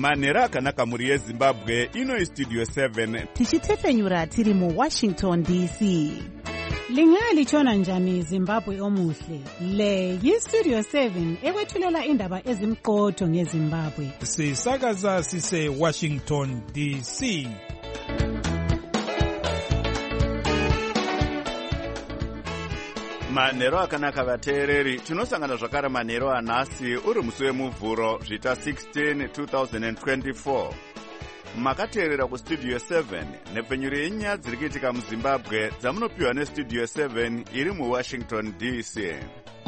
manhero akanaka mhuri yezimbabwe. Ino Studio 7 tichitefenyura tiri muWashington DC. Lingalitshona njani Zimbabwe omuhle? Le yiStudio 7 ekwethulela indaba ezimqotho ngeZimbabwe. Sisakaza sise Washington DC. manhero akanaka vateereri. Tinosangana zvakare manhero anhasi uri musi wemuvhuro zvita 16 2024. Makateerera kuStudio 7 nepfenyuro yenyaya dziri kuitika muZimbabwe dzamunopiwa neStudio 7 iri muWashington DC.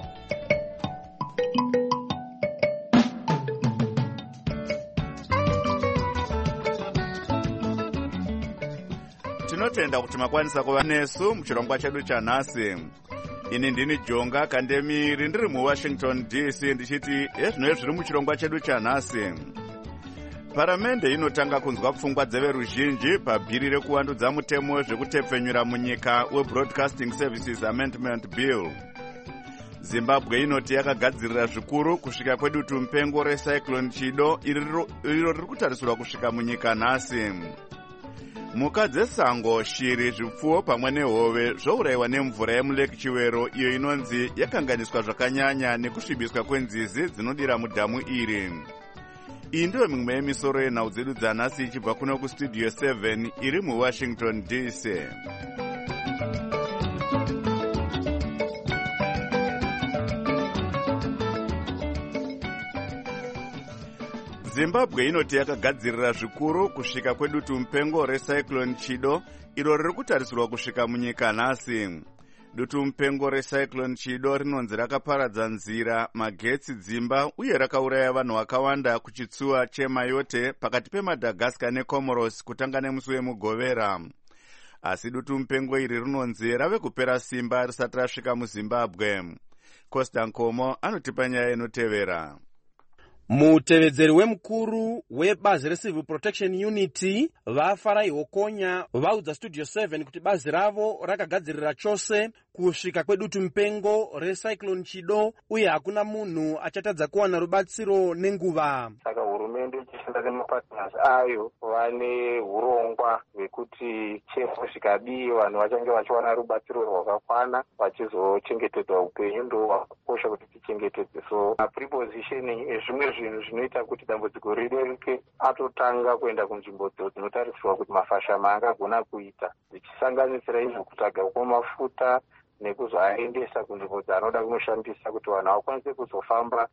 Tinotenda kuti makwanisa kuva nesu muchirongwa chedu chanhasi. Ini ndini Jonga Kandemiri ndiri muWashington DC ndichiti ezvino zviri muchirongwa chedu chanhasi. Paramende inotanga kunzwa pfungwa dzeveruzhinji pabhiri rekuwandudza mutemo wezvekutepfenyura munyika weBroadcasting Services Amendment Bill. Zimbabwe inoti yakagadzirira zvikuru kusvika kwedutu mupengo recyclone Chido iro riri kutarisirwa kusvika munyika nhasi. Mhuka dzesango, shiri, zvipfuwo pamwe nehove zvourayiwa nemvura yemuleki Chiwero iyo inonzi yakanganiswa zvakanyanya nekusvibiswa kwenzizi dzinodira mudhamu iri. Iyi ndiyo mimwe yemisoro yenhau dzedu dzanhasi ichibva kuno kuStudio 7 iri muWashington DC. Zimbabwe inoti yakagadzirira zvikuru kusvika kwedutu mupengo recyclone Chido iro riri kutarisirwa kusvika munyika nhasi. Dutu mupengo recyclone Chido rinonzi rakaparadza nzira, magetsi, dzimba uye rakauraya vanhu vakawanda kuchitsuwa cheMayotte pakati peMadagascar neComoros kutanga nemusi wemugovera. Asi dutu mupengo iri rinonzi rave kupera simba risati rasvika muZimbabwe. Costa Nkomo anotipa nyaya inotevera. Mutevedzeri wemukuru webazi reCivil Protection Unit vaFarai Hokonya vaudza Studio 7 kuti bazi ravo rakagadzirira chose kusvika kwedutu mupengo recyclone Chido uye hakuna munhu achatadza kuwana rubatsiro nenguva. Saka hurumende ichishanda nemapartners ayo vane urongwa hwekuti chemo zvikadii vanhu vachange vachiwana rubatsiro rwakakwana vachizochengetedza upenyu ndo wakakosha kuti tichengetedze. So prepositioning ezvimwe zvinhu zvinoita kuti dambudziko rireruke atotanga kuenda kunzvimbo dzinotarisirwa kuti mafashama angagona kuita dzichisanganisira izvo kutaga kwemafuta nekuzoaendesa kunzvimbo dzanoda kunoshandisa kuti vanhu vakwanise kuzofamba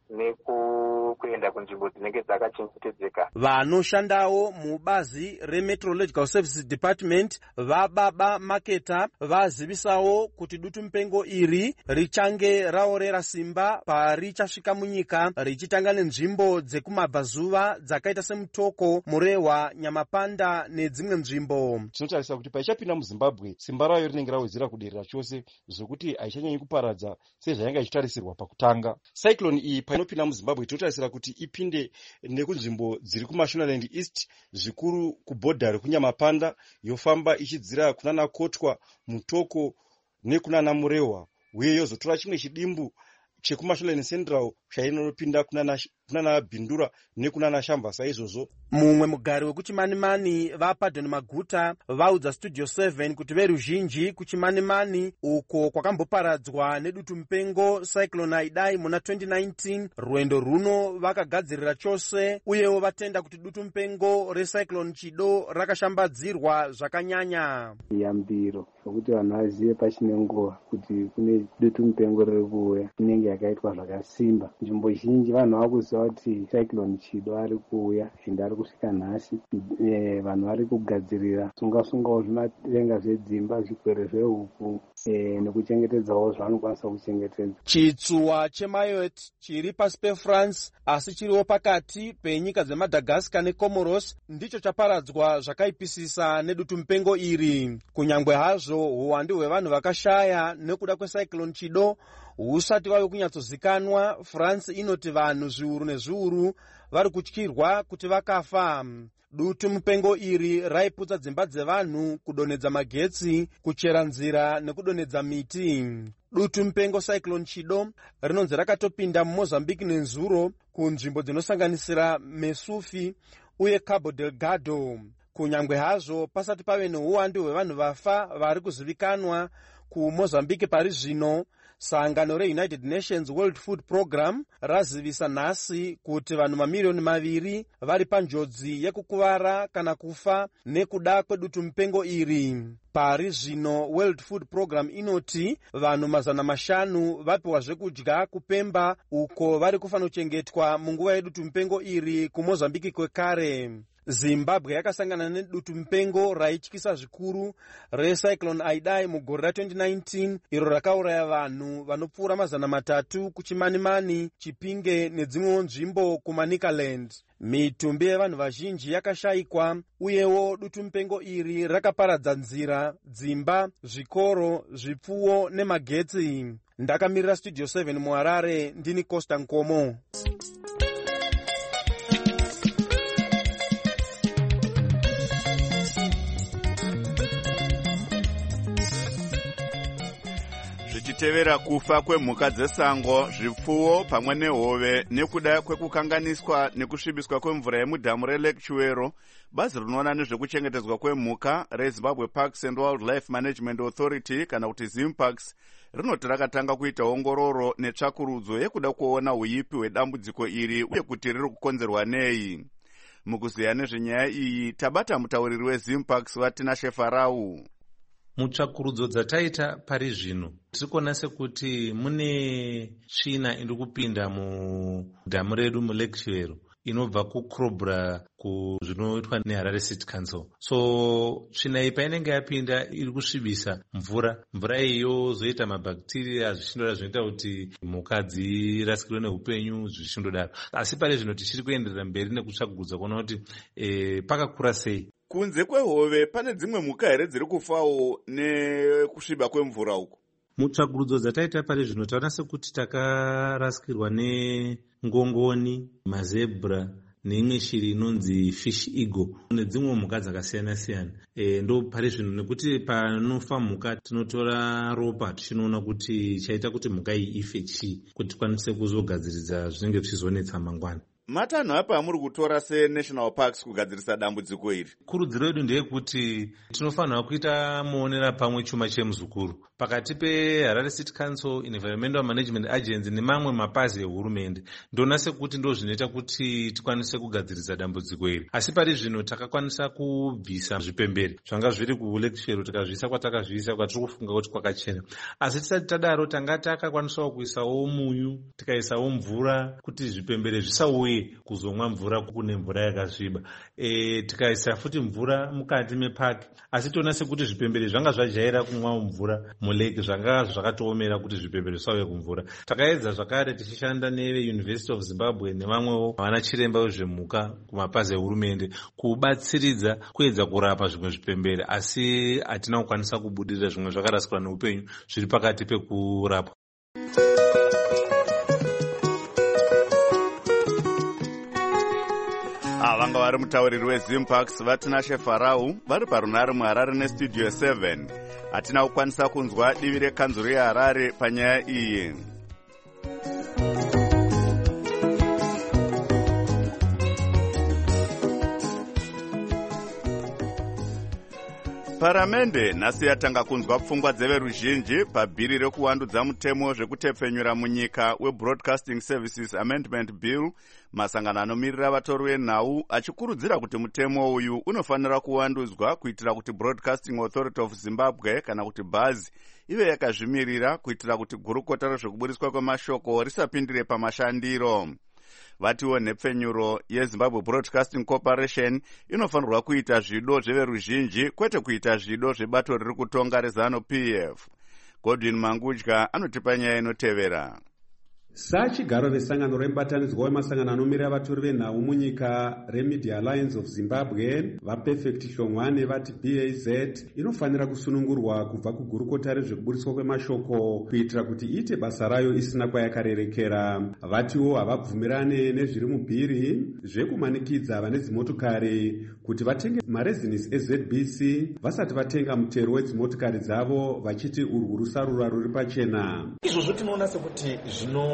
nekuenda kunzvimbo dzinenge dzakachengetedzeka. Vanoshandawo mubazi reMeteorological Services Department vaBaba Maketa vazivisawo kuti dutu mupengo iri richange raorera simba parichasvika munyika richitanga nenzvimbo dzekumabvazuva dzakaita seMutoko, Murehwa, Nyamapanda nedzimwe nzvimbo. Tinotarisa kuti paichapinda muZimbabwe simba rayo rinenge rawedzera kuderera chose zvokuti haichanyanyi kuparadza sezvainge ichitarisirwa pakutanga. Cyclone iyi painopinda muZimbabwe tinotarisira kuti ipinde nekunzvimbo dziri kuMashonaland East, zvikuru kubhodha rekuNyamapanda, yofamba ichidzira kunana Kotwa, Mutoko nekunana Murehwa, uye yozotora chimwe chidimbu chekuMashonaland Central chainopinda kunana Bhindura nekunana Shamba saizvozvo. Mumwe mugari wekuChimanimani vaPadden Maguta vaudza Studio 7 kuti veruzhinji kuChimanimani uko kwakamboparadzwa nedutu mupengo cyclone Idai muna 2019 rwendo runo vakagadzirira chose uyewo vatenda kuti dutu mupengo recyclone Chido rakashambadzirwa zvakanyanya. Yambiro kuti vanhu vazive pachine nguva kuti kune dutu mupengo riri kuuya inenge yakaitwa zvakasimba. Nzvimbo zhinji vanhu vakuziva kuti cyclone Chido ari kuuya ende ari kusvika nhasi. Vanhu vari kugadzirira sungasungawo zvimatenga zvedzimba, zvikwere zvehuku nekuchengetedzawo zvavanokwanisa kuchengetedza. Chitsuwa cheMayotte chiri pasi peFrance asi chiriwo pakati penyika dzeMadagascar neComoros ndicho chaparadzwa zvakaipisisa nedutu mupengo iri. Kunyangwe hazvo uwandu hwevanhu vakashaya nekuda kwecyclone Chido husati vave kunyatsozikanwa, France inoti vanhu zviuru nezviuru vari kutyirwa kuti vakafa. Dutu mupengo iri raiputsa dzimba dzevanhu, kudonedza magetsi, kuchera nzira nekudonedza miti. Dutu mupengo cyclone Chido rinonzi rakatopinda muMozambique nenzuro kunzvimbo dzinosanganisira Mesufi uye Cabo Delgado. Kunyangwe hazvo pasati pave neuwandu hwevanhu vafa vari kuzivikanwa kuMozambique pari zvino, sangano reUnited Nations World Food Program razivisa nhasi kuti vanhu mamiliyoni 2 vari panjodzi yekukuvara kana kufa nekuda kwedutu mupengo iri. Pari zvino World Food Program inoti vanhu 500 vapiwa zvekudya kuPemba uko vari kufanochengetwa munguva yedutu mupengo iri kuMozambique kwekare. Zimbabwe yakasangana nedutu mupengo raityisa zvikuru recyclone Idai mugore ra2019 iro rakauraya vanhu vanopfuura 300 kuChimanimani, Chipinge nedzimwewo nzvimbo kuManicaland. Mitumbi yevanhu vazhinji yakashayikwa uyewo dutu mupengo iri rakaparadza nzira, dzimba, zvikoro, zvipfuwo nemagetsi. Ndakamirira Studio 7 muHarare, ndini Costa Nkomo. Zvichitevera kufa kwemhuka dzesango, zvipfuwo pamwe nehove nekuda kwekukanganiswa nekusvibiswa kwemvura yemudhamu reLake Chiwero, bazi rinoona nezvekuchengetedzwa kwemhuka reZimbabwe Parks and Wildlife Management Authority kana kuti ZimParks rinoti rakatanga kuita ongororo netsvakurudzo yekuda kuona uipi hwedambudziko iri uye kuti riri kukonzerwa nei. Mukuziya nezvenyaya iyi tabata mutauriri weZimParks Vatinashe Farau. Mutsvakurudzo dzataita pari zvino tiri kuona sekuti mune tsvina iri kupinda mudhamu redu muLake Chiwero inobva kuCrobra kuzvinoitwa neHarare City Council. So tsvina iyi painenge yapinda iri kusvibisa mvura iyo zoita mabhakteria zvichindodaro zvinoita kuti mhuka dzirasikirwe neupenyu zvichindodaro. Asi pari zvino tichiri kuenderera mberi nekutsvakurudzo kuona kuti pakakura sei. Kunze kwehove pane dzimwe mhuka here dziri kufawo nekusviba kwemvura uko? Mutsvakurudzo dzataita pari zvino taona sekuti takarasikirwa nengongoni, mazebra neimwe shiri inonzi fish eagle nedzimwe mhuka dzakasiyana siyana. Ndo pari zvino nekuti panofa mhuka tinotora ropa tichinoona kuti chaita kuti mhuka iyi ife chii kuti tikwanise kuzogadziridza zvinenge zvichizonetsa mangwana. Matanho apa amuri kutora seNational Parks kugadzirisa dambudziko iri? Kurudziro yedu ndeyekuti tinofanira kuita muonera pamwe chuma chemuzukuru pakati peHarare City Council, Environmental Management Agency nemamwe mapazi ehurumende. Ndona sekuti ndo zvinoita kuti tikwanise kugadzirisa dambudziko iri. Asi pari zvino takakwanisa kubvisa zvipembere zvanga zviri kuLake Chiwero tikazviisa kwatakazviisa kwatiri kufunga kuti kwakachena. Asi tisati tadaro tanga takakwanisawo kuisawo munyu, tikaisawo mvura kuti zvipembere zvisauye kuzomwa mvura kune mvura yakasviba. Tikaisa futi mvura mukati mepaki. Asi toona sekuti zvipembere zvanga zvajaira kumwa mvura mulake zvanga zvakatoomera kuti zvipembere zvisauye kumvura. Takaedza zvakare tichishanda neUniversity of Zimbabwe nevamwewo vana chiremba wezvemhuka kumapazi ehurumende kubatsiridza kuedza kurapa zvimwe zvipembere, asi hatina kukwanisa kubudirira zvimwe zvakarasikwa neupenyu zviri pakati pekurapwa. Vanga vari mutauriri weZimParks Vatinashe Farau vari parunare muHarare neStudio 7. Hatina kukwanisa kunzwa divi rekanzuru yeHarare panyaya iyi. Paramende nhasi yatanga kunzwa pfungwa dzeveruzhinji pabhiri rekuwandudza mutemo zvekutepfenyura munyika weBroadcasting Services Amendment Bill, masangano anomirira vatori venhau achikurudzira kuti mutemo uyu unofanira kuwandudzwa kuitira kuti Broadcasting Authority of Zimbabwe kana kuti BAZI ive yakazvimirira kuitira kuti gurukota rezvekubudiswa kwemashoko risapindire pamashandiro. Vatiwo nhepfenyuro yeZimbabwe Broadcasting Corporation inofanirwa kuita zvido zveveruzhinji kwete kuita zvido zvebato riri kutonga reZANU-PF. Godwin Mangudya anotipa nyaya inotevera. Sachigaro vesangano remubatanidzwa wemasangano anomirira vatori venhau munyika reMedia Alliance of Zimbabwe, vaPerfect Shongwane vati BAZ inofanira kusunungurwa kubva kugurukota rezvekubudiswa kwemashoko kuitira kuti iite basa rayo isina kwayakarerekera. Vatiwo havabvumirane nezviri mubhiri zvekumanikidza vane dzimotokari kuti vatenge marezinisi eZBC vasati vatenga mutero wedzimotokari dzavo, vachiti urwu rusarura ruri pachena. Izvozvo tinoona sekuti zvino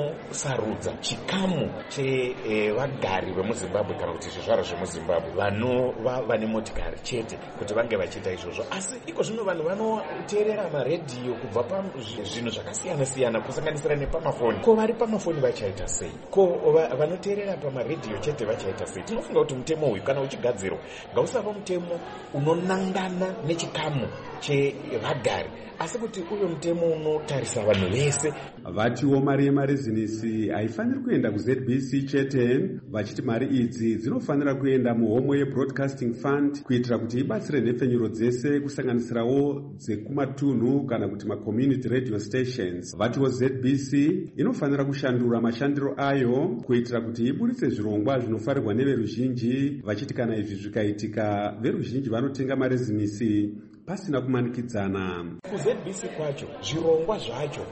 vanosarudza chikamu chevagari vemuzimbabwe kana kuti zvizvarwa zvemuzimbabwe vanova vane motikari chete kuti vange vachiita izvozvo. Asi iko zvino vanhu vanoteerera maredhiyo kubva pazvinhu zvakasiyana-siyana kusanganisira nepamafoni. Ko vari pamafoni vachaita sei? Ko vanoteerera pamaredhiyo chete vachaita sei? Tinofunga kuti mutemo uyu kana uchigadzirwa ngausava mutemo unonangana nechikamu chevagari, asi kuti uyo mutemo unotarisa vanhu vese. Vatiwo mari yemarezinisi haifaniri kuenda kuZBC chete, vachiti mari idzi dzinofanira kuenda muhomwe yeBroadcasting Fund kuitira kuti ibatsire nhefenyuro dzese kusanganisirawo dzekumatunhu kana kuti macommunity radio stations. Vatiwo ZBC inofanira kushandura mashandiro ayo kuitira kuti iburitse zvirongwa zvinofarirwa neveruzhinji, vachiti kana izvi zvikaitika veruzhinji vanotenga marezinisi pasina kumanikidzana. KuZBC kwacho zvirongwa zvacho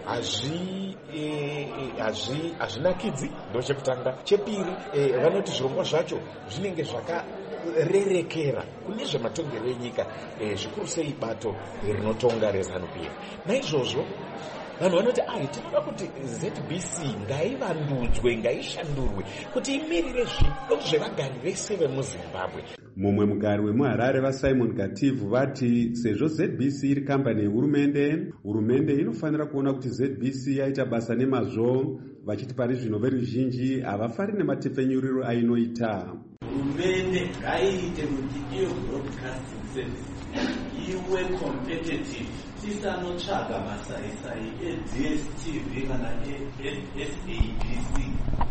hazvinakidzi, ndo chekutanga. Chepiri, vanoti zvirongwa zvacho zvinenge zvakarerekera kune zvematongero enyika, zvikuru sei bato rinotonga reZANU-PF. Naizvozvo vanhu vanoti tinoda kuti ZBC ngaivandudzwe, ngaishandurwe kuti imirire zvido zvevagari vese vemuZimbabwe. Mumwe mugari wemuHarare vaSimon Gativu vati sezvo ZBC iri kambani yehurumende inofanira kuona kuti ZBC yaita basa nemazvo, vachiti pari zvino veruzhinji havafari nematepfenyuriro ainoita. Hurumende ngaiite kuti iyo broadcasting service iwe competitive, tisanotsvaga masaisai eDSTV kana eSABC,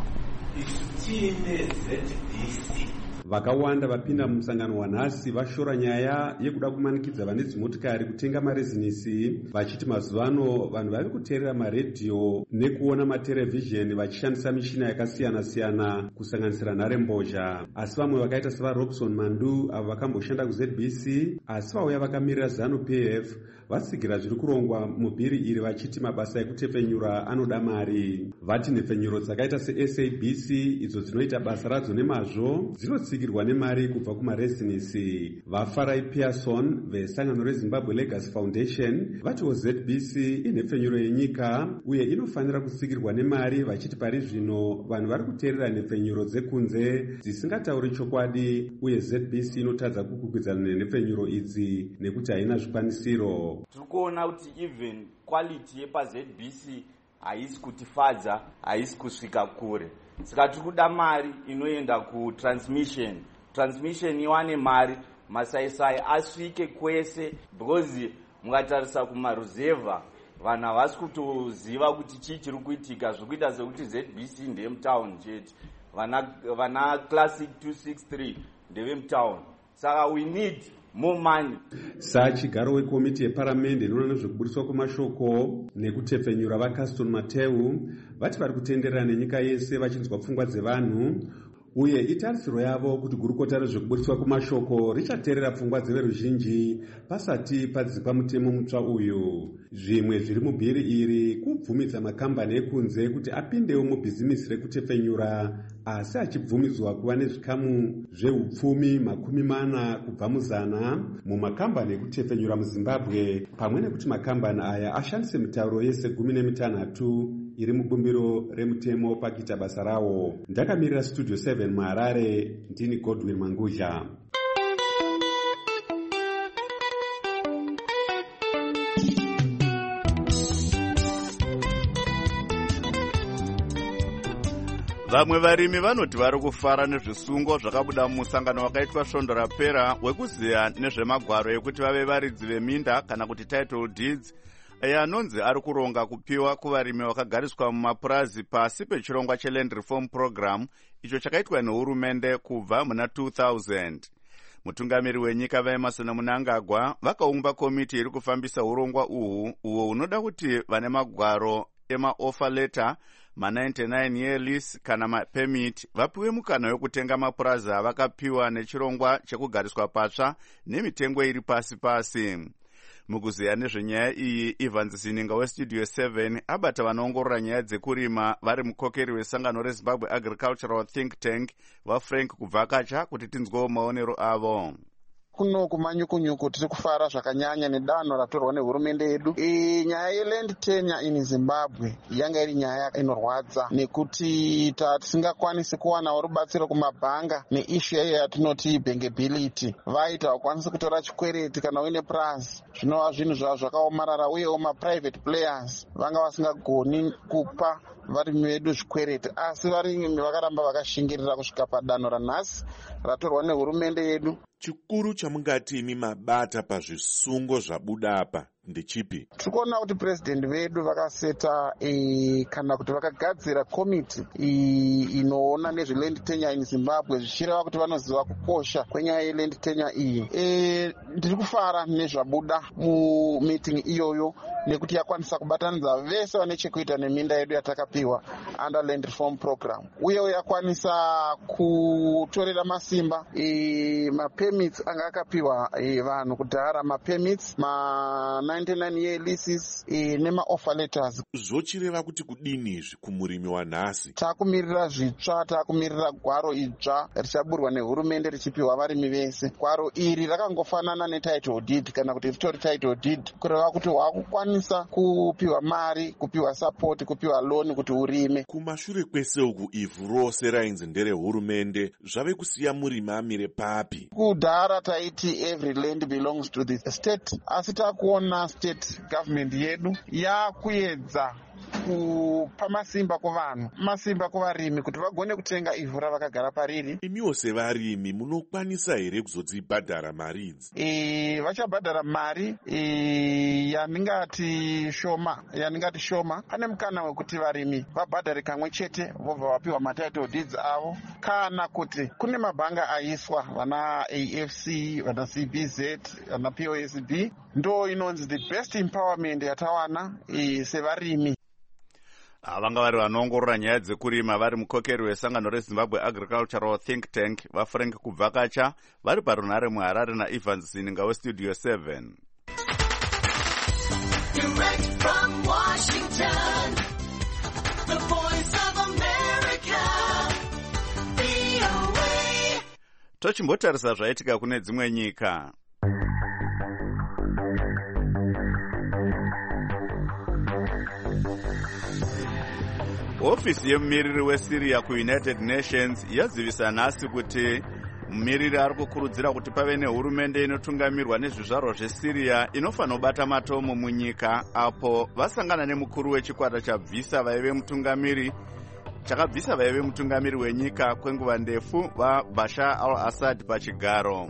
tiine ZBC. Vakawanda vapinda mumusangano wanhasi vashora nyaya yekuda kumanikidza vane dzimotikari kutenga marezinisi, vachiti mazuvano vanhu vari kuteerera maredhiyo nekuona materevhizheni vachishandisa mishina yakasiyana-siyana kusanganisira nharembozha. Asi vamwe vakaita sevaRobson Mandu avo vakamboshanda kuZBC asi vauya vakamirira ZANU-PF vatsigira zviri kurongwa mubhiri iri, vachiti mabasa ekutepfenyura anoda mari. Vati nhefenyuro dzakaita seSABC idzo dzinoita basa radzo nemazvo dzinotsigirwa nemari kubva kumarezinisi. Vafarai Pearson vesangano reZimbabwe Legacy Foundation vatiwo ZBC inhefenyuro yenyika uye inofanira kutsigirwa nemari, vachiti pari zvino vanhu vari kuteerera nhefenyuro dzekunze dzisingatauri chokwadi uye ZBC inotadza kukwikwidzana nenhefenyuro idzi nekuti haina zvikwanisiro. Tiri kuona kuti even quality yepaZBC haisi kutifadza, haisi kusvika kure. Saka tiri kuda mari inoenda kutransmission iwane mari, masaisai asvike kwese, because mukatarisa kumaruzevha vanhu havasi kutoziva kuti chii chiri kuitika, zvikuita sekuti ZBC ndeyemutauni chete, vana Classic 263 ndevemutauni. Saka we need more money. Sachigaro wekomiti yeparamende inoona nezvekuburiswa kwemashoko nekutepfenyura vaCaston Mateu vati vari kutenderera nenyika yese vachinzwa pfungwa dzevanhu uye itarisiro yavo kuti gurukota rezvekuburiswa kwemashoko richateerera pfungwa dzeveruzhinji pasati padzikwa mutemo mutsva uyu. Zvimwe zviri mubhiri iri kubvumidza makambani ekunze kuti apindewo mubhizimisi rekutepfenyura, asi achibvumidzwa kuva nezvikamu zveupfumi 40 kubva muzana mumakambani ekutepfenyura muZimbabwe, pamwe nekuti makambani aya ashandise mitauro yese 16 iri mubumbiro remutemo pakuita basa rawo. Ndakamirira Studio 7 muHarare, ndini Godwin Manguzha. Vamwe varimi vanoti vari kufara nezvisungo zvakabuda mumusangano wakaitwa svondo rapera wekuziya nezvemagwaro ekuti vave varidzi veminda kana kuti title deeds, anonzi ari kuronga kupiwa kuvarimi vakagariswa mumapurazi pasi pechirongwa cheland reform program icho chakaitwa nehurumende kubva muna 2000. Mutungamiri wenyika vaEmerson Mnangagwa vakaumba komiti iri kufambisa urongwa uhu uwo hunoda kuti vane magwaro emaoffer letter, ma99 year lease kana mapemit vapiwe mukana wekutenga mapurazi avakapiwa nechirongwa chekugariswa patsva nemitengo iri pasi. Mukuziya nezvenyaya iyi, Evans Zininga weStudio 7 abata vanoongorora nyaya dzekurima vari mukokeri wesangano reZimbabwe Agricultural Think Tank vaFrank Kuvakacha kuti tinzwewo maonero avo. kuno kumanyukunyuku tiri kufara zvakanyanya nedanho ratorwa nehurumende yedu. Nyaya yeland tenure in Zimbabwe yanga iri nyaya inorwadza nekuti tisingakwanisi kuwanawo rubatsiro kumabhanga neishu yayo yatinoti bankability. Vaita vakwanisi kutora chikwereti kana uine plus zvinova zvinhu zvavo zvakaomarara, uyewo maprivate players vanga vasingagoni kupa varimi vedu zvikwereti, asi varimi vakaramba vakashingirira kusvika padanho ranhasi ratorwa nehurumende yedu. Chikuru chamungati imi mabata pazvisungo zvabuda apa ndechipi? Tikuona kuti president vedu vakaseta kana kuti vakagadzira komiti inoona nezveland tenure in Zimbabwe, zvichireva kuti vanoziva kukosha kwenyaya yeland tenure iyi. Ndiri kufara nezvabuda mumeeting iyoyo nekuti yakwanisa kubatanidza vese vane chekuita neminda yedu yatakapiwa under land reform program, uyewo yakwanisa kutorera masimba mapermits anga akapiwa vanhu kudhara, mapermits 99 year leases nema-offer letters. Zvochireva kuti kudini izvi kumurimi wanhasi? Takumirira zvitsva, takumirira gwaro idzva richaburwa nehurumende richipiwa varimi vese. Gwaro iri rakangofanana netitle deed kana kuti ritori title deed, kureva kuti wakukwanisa kupiwa mari, kupiwa support, kupiwa loan kuti urime. Kumashure kwese uku ivhu rose rainzi nderehurumende zvave kusiya murimi amire papi? Kudhara taiti every land belongs to the state, asi takuona state government yedu yakuedza kupa masimba kuvanhu, masimba kuvarimi kuti vagone kutenga ivhu ravakagara pariri. Imiwo sevarimi munokwanisa here kuzodzibhadhara mari idzi? Vachabhadhara mari yaningati shoma. Pane mukana wekuti varimi vabhadhare kamwe chete vobva vapiwa matitle deeds avo, kana kuti kune mabhanga aiswa vana AFC, vana CBZ, vana POSB, ndo inonzi the best empowerment yatawana sevarimi. Vanga vari vanoongorora nyaya dzekurima vari mukokeri wesangano reZimbabwe Agricultural Think Tank vaFrank Kubvakacha vari parunhare muHarare naEvans Sininga weStudio 7. Direct from Washington, the Voice of America, VOA. Tochimbotarisa zvaitika kune dzimwe nyika. Ofisi yemumiriri weSyria kuUnited Nations yazivisa nhasi kuti mumiriri ari kukurudzira kuti pave nehurumende inotungamirwa nezvizvarwa zveSyria inofanira kubata matomo munyika apo vasangana nemukuru wechikwata chakabvisa vaive mutungamiri wenyika kwenguva ndefu vaBashar al-Assad pachigaro.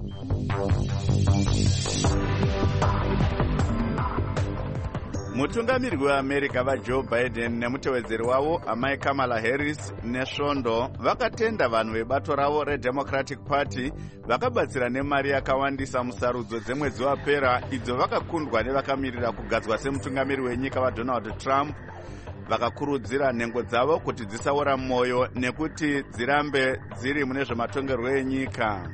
Mutungamiri weAmerica vaJoe Biden nemutevedzeri wavo amai Kamala Harris nesvondo vakatenda vanhu vebato ravo reDemocratic Party vakabatsira nemari yakawandisa musarudzo dzemwedzi wapera idzo vakakundwa nevakamirira kugadzwa semutungamiri wenyika vaDonald Trump, vakakurudzira nhengo dzavo kuti dzisaora mwoyo nekuti dzirambe dziri mune zvematongerwo enyika.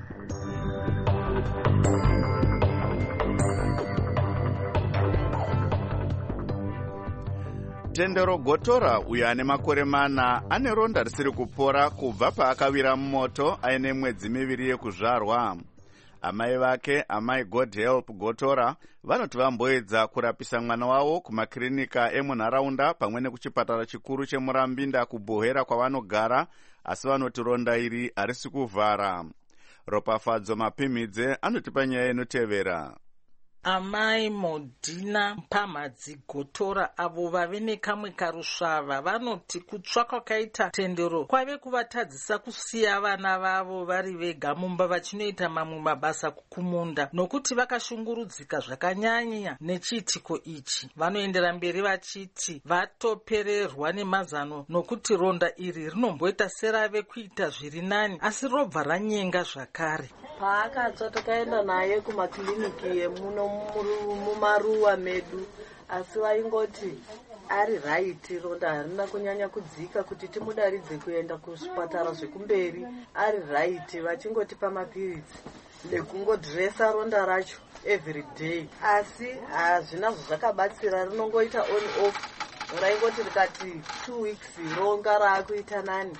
Tendero Gotora uyo ane makore 4 ane ronda risiri kupora kubva paakawira mumoto aine mwedzi 2 yekuzvarwa. Amai vake, amai God Help Gotora, vanoti vamboedza kurapisa mwana wavo kumakirinika emunharaunda pamwe nekuchipatara chikuru chemurambinda kuBohera kwavanogara, asi vanoti ronda iri harisi kuvhara. Ropafadzo Mapimidze anotipa nyaya inotevera. Amai Modina Mpamadzi Gotora avo vave nekamwe karusvava vanoti kutsva kwakaita tendero kwave kuvatadzisa kusiya vana vavo vari vega mumba vachinoita mamwe mabasa kumunda, nokuti vakashungurudzika zvakanyanya nechiitiko ichi. Vanoendera mberi vachiti vatopererwa nemazano nokuti ronda iri rinomboita serave kuita zviri nani asi robva ranyenga zvakare. Paakatsva takaenda naye kumakiliniki emuno mumaruwa medu, asi vaingoti ari raiti ronda harina kunyanya kudzika kuti timudaridze kuenda kuzvipatara zvekumberi, ari raiti vachingotipa mapiritsi nekungodhiresa ronda racho every day, asi hazvina zvakabatsira, rinongoita on off. Raingoti rikati 2 weeks ronga raakuita nani,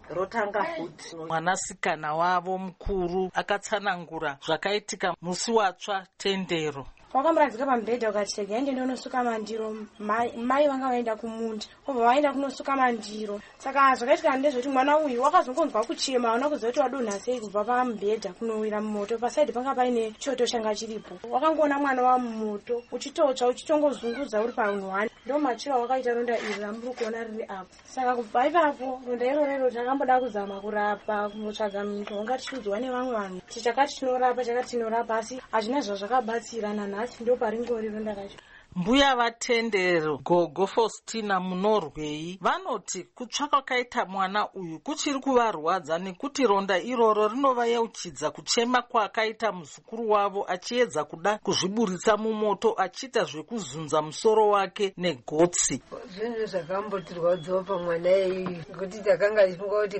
rotanga futi. Mwanasikana wavo mukuru akatsanangura zvakaitika musi watsva tendero. Wakamuradzika pamubhedha ukati yaende ndonosuka mandiro, mai vanga vaenda kumunda obva vaenda kunosuka mandiro. Saka zvakaitika ndezvekuti mwana uyu wakazongonzwa kuchema, aona kuziva kuti wadonha sei kubva pamubhedha kunowira mumoto. Pasaidhi panga paine choto changa chiripo. Wakangoona mwana wamumoto uchitotsva uchitongozungudza uri paunhwani, ndo machira wakaita ronda iri ramuri kuona riri apo. Saka kubva ipapo ronda irorero takamboda kuzama kurapa, kumbotsvaga mishonga tichiudzwa nevamwe vanhu tichakati tinorapa, asi hazvina zvazvakabatsirana. Nhasi ndo paringori ronda racho. Mbuya vatendero Gogo Faustina munorwei vanoti kutsva kwakaita mwana uyu kuchiri kuvarwadza nekuti ronda iroro rinovayeuchidza kuchema kwakaita muzukuru wavo achiedza kuda kuzviburitsa mumoto achiita zvekuzunza musoro wake negotsi. Zvinhu zvakambotirwadzawo pamwana iyi kuti takanga tichifunga kuti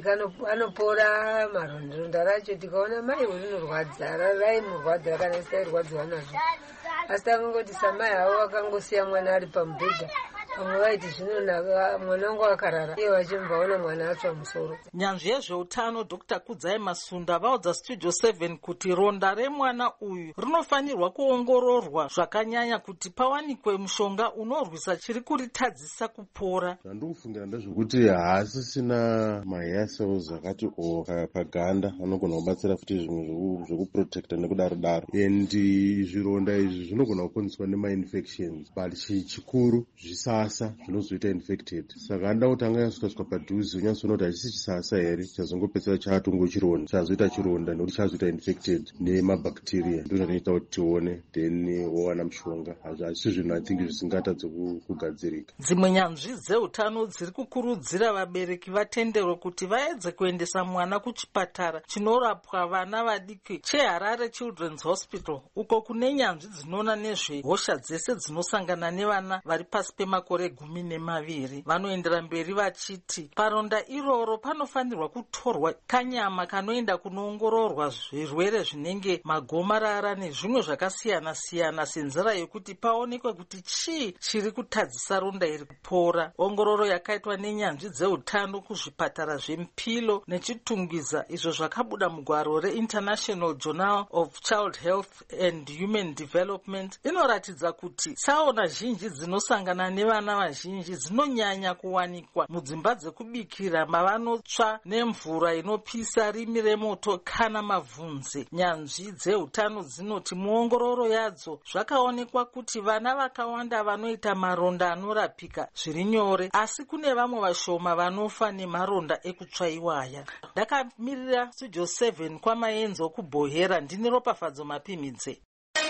anopora maronda racho, tikaona mai rinorwadza raimurwadza kana sitairwadziwa nazvo, asi takangoti samai havo vakangosiya mwana ari pamubhedha. Vamwe vaiti zvinonaka mwana wangu akarara, iye vachimbaona mwana atsva musoro. Nyanzvi yezveutano Dr. Kudzai Masunda vaudza Studio 7 kuti ronda remwana uyu rinofanirwa kuongororwa zvakanyanya kuti pawanikwe mushonga unorwisa chiri kuritadzisa kupora. Zvandikufungira ndezvekuti haasisina mahair cells akati paganda anogona kubatsira futi zvimwe zvekuprotecta nekudaro and zvironda izvi zvinogona kukonzerwa nemainfections, but chikuru zvisasa zvinozoita infected. Saka anoda kuti anga yasvika padhuze unyatsoona kuti hachisi chisasa here chazongopedzera chatongo chironda, chazoita chironda nekuti chazoita infected nemabacteria. Ndo zvanoita kuti tione then wowana mushonga. Hazvisi zvinhu I think zvisingatadze kugadzirika. Dzimwe nyanzvi dzeutano dziri kukurudzira vabereki vatendero kuti vaedze kuendesa mwana kuchipatara chinorapwa vana vadiki cheHarare Children's Hospital, uko kune nyanzvi dzinoona nezvehosha dzese dzinosangana nevana vari pasi pemakore 12. Vanoendera mberi vachiti paronda iroro panofanirwa kutorwa kanyama kanoenda kunoongororwa zvirwere zvinenge magomarara nezvimwe zvakasiyana-siyana senzira yekuti paonekwe kuti chii chiri kutadzisa ronda iri kupora. Ongororo yakaitwa nenyanzvi dzeutano kuzvipatara zveMpilo neChitungwiza, izvo zvakabuda mugwaro reInternational Journal of Child Health and Human Development, inoratidza kuti tsaona zhinji dzinosangana nevana vazhinji dzinonyanya kuwanikwa mudzimba dzekubikira mavanotsva nemvura inopisa, rimi remoto kana mavhunze. Nyanzvi dzeutano dzinoti muongororo yadzo zvakaonekwa kuti vana vakawanda vanoita maronda anorapika zviri nyore, asi kune vamwe vashoma vanofa nemaronda ekutsva iwaya. Ndakamirira Studio 7 kwamaenzo kuBhohera, ndini Ropafadzo Mapimidze.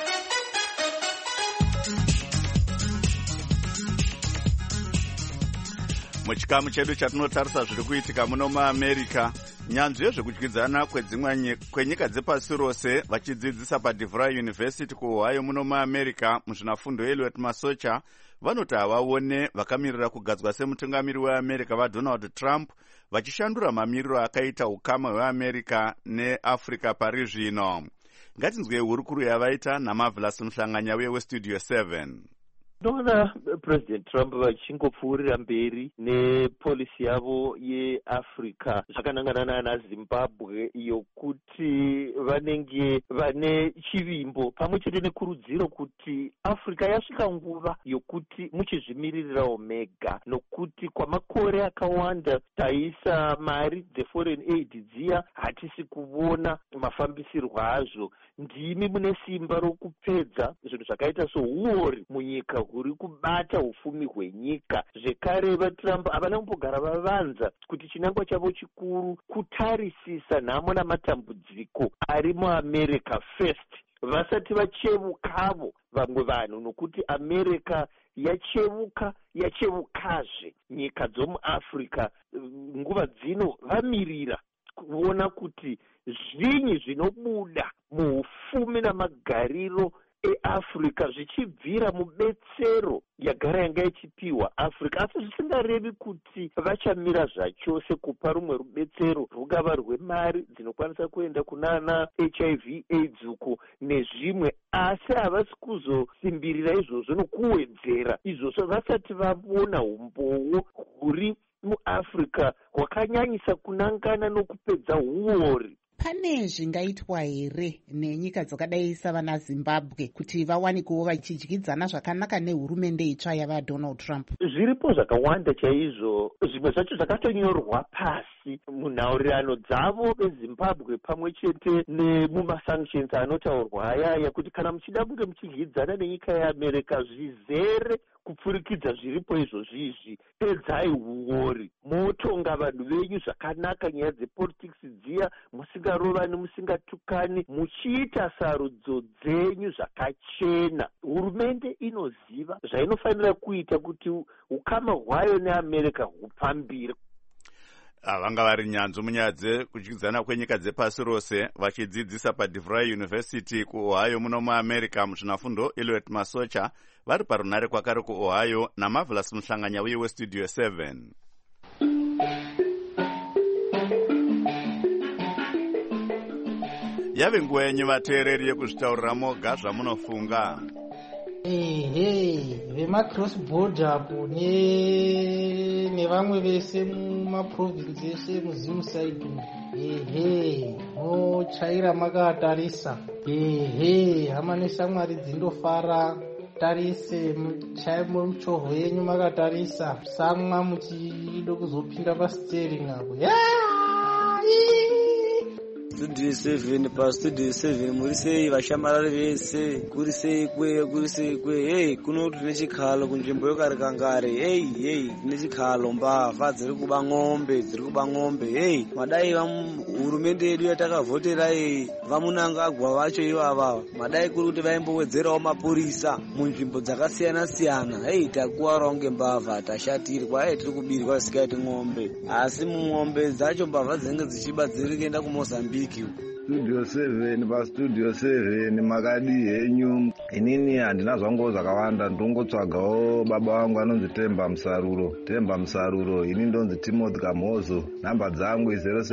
Muchikamu chedu chatinotarisa zviri kuitika muno muAmerica, nyanzvi yezvekudyidzana kwenyika dzepasi rose vachidzidzisa paDeVry University kuOhio muno muAmerica muzvinafundo Eliot Masocha vanoti havaone vakamirira kugadzwa semutungamiri weAmerica vaDonald Trump vachishandura mamiriro akaita ukama hweAmerica neAfrica pari zvino. Ngatinzwei hurukuru yavaita naMarvelous Muhlanganya weStudio 7. Ndinoona President Trump vachingopfuurira mberi nepolisi yavo yeAfrica zvakanangana nana Zimbabwe yokuti vanenge vane chivimbo pamwe chete nekurudziro kuti Africa yasvika nguva yokuti muchizvimiririrawo mega, nokuti kwamakore akawanda taisa mari dzeforeign aid dziya hatisi kuona mafambisirwo azvo. Ndimi mune simba rokupedza zvinhu zvakaita souori munyika huri kubata ufumi hwenyika. Zvekare vaTrump havana kumbogara vavanza kuti chinangwa chavo chikuru kutarisisa nhamo namatambudziko ari muAmerica first vasati vachevukavo vamwe vanhu, nokuti America yachevukazve. Nyika dzomuAfrica nguva dzino vamirira kuona kuti zvinyi zvinobuda muufumi namagariro eAfrica zvichibvira mubetsero yagara yanga ichipiwa Africa, asi zvisingarevi kuti vachamira zvachose kupa rumwe rubetsero rungava rwemari dzinokwanisa kuenda kunana HIV AIDS uko nezvimwe, asi havasi kuzosimbirira izvozvo nokuwedzera izvozvo vasati vavona umbowo huri muafrica hwakanyanyisa kunangana nokupedza uori. Pane zvingaitwa here nenyika dzakadai savana Zimbabwe kuti vawanikewo vachidyidzana zvakanaka nehurumende itsva yava Donald Trump? Zviripo zvakawanda chaizvo, zvimwe zvacho zvakatonyorwa pasi munhaurirano dzavo vezimbabwe pamwe chete nemumasanctions anotaurwa ayaya kuti kana muchida kunge muchidyidzana nenyika yeAmerica zvizere kupfurikidza zviripo izvozvizvi, pedzai uori, motonga vanhu venyu zvakanaka, nyaya dzepolitics dziya musingarovani musingatukani, muchiita sarudzo dzenyu zvakachena. Hurumende inoziva zvainofanira kuita kuti ukama hwayo neAmerica hupambire. Vanga vari nyanzvi munyaya dzekudyidzana kwenyika dzepasi rose vachidzidzisa paDeVry University kuOhio muno muAmerica muzvinafundo Eliot Masocha vari parunare kwakare kuOhio naMarvelous Muhlanganya uye weStudio 7. Yave nguva yenyu vateereri yekuzvitaurira moga zvamunofunga. Vemacross border apo nevamwe vese mumaprovinsi eshe muzimu side mochaira makatarisa hama neshamwari dzindofara, tarise muchaimo muchovho yenyu makatarisa, samwa muchida kuzopinda pastering apo. Studio 7 pa Studio 7 muri sei vashamarari vese, kuri sei kwe kuno tune chikhalo kunzvimbo yokarikangare tine chikhalo mbavha dziri kuba ng'ombe madai hurumende yedu yatakavhotera vamunangagwa vacho ivava madai kuri kuti vaimbowedzerawo mapurisa munzvimbo dzakasiyana siyana. Takuwarawo ngembavha, tashatirwa, tiri kubirwa zvisikaiti ng'ombe, asi mung'ombe dzacho mbavha dzinenge dzichiba dziri kuenda kuMozambique. Studio 7 pa Studio 7 makadi henyu. Inini handina zvangu zvakawanda, ndongotsvagawo baba vangu anonzi Temba Musaruro, ini ndonzi Timothy Kamhozo, namba dzangu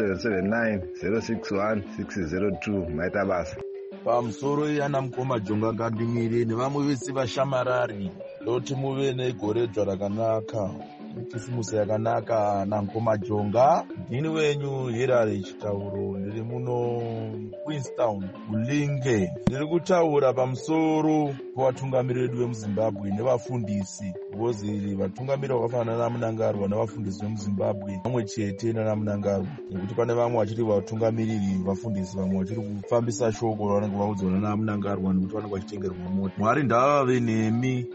0779 061 602. Maita basa. Pamusoro yana mukoma Jonga Ngandimire nevamwe vese vashamarari, ndoti muve negoredzwa rakanaka, kisimusi yakanaka nankoma Jonga. Ndini wenyu Hirari Chitauro, ndiri muno Queenstown Mulinge. Ndiri kutaura pamusoro pavatungamiriri vemuZimbabwe nevafundisi, because vatungamiriri vakafanana naMunangarwa nevafundisi vemuZimbabwe vamwe chete nanaMunangarwa, nekuti pane vamwe vachiri vatungamiriri vafundisi, vamwe vachiri kufambisa shoko ravanenge vaudzana naMunangarwa nekuti vanenge vachitengerwa mota. Mwari ndavave nemi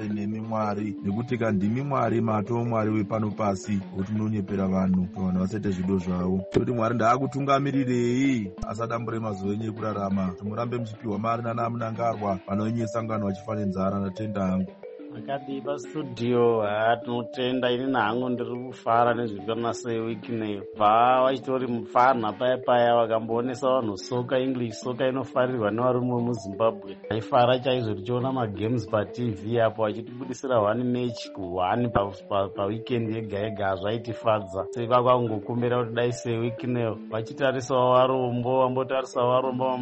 Mwari, nekuti kandimi Mwari mato Mwari wepano pasi, kuti munonyepera vanhu kuti vanhu vasaite zvido zvavo. Toti Mwari ndaakutungamirirei asadambure mazuva enyu ekurarama, kuti murambe muchipiwa mari nanaMunangarwa vanoenyesangano vachifane nzara. Natenda hangu akadi pastudio. Tinotenda, ini nangu ndiri kufara nezvirikana sewiki neyo bva vachitori mufana paya vakamboonesa vanhu soka, English soka inofarirwa nevarume vemuZimbabwe. Vaifara chaizvo tichiona magames paTV apo vachitibudisira 1 match ku1 paweekend yega zvaitifadza. Saka kwakungokumbira kuti dai sewiki neyo vachitarisawo varombo, vambotarisawo varombo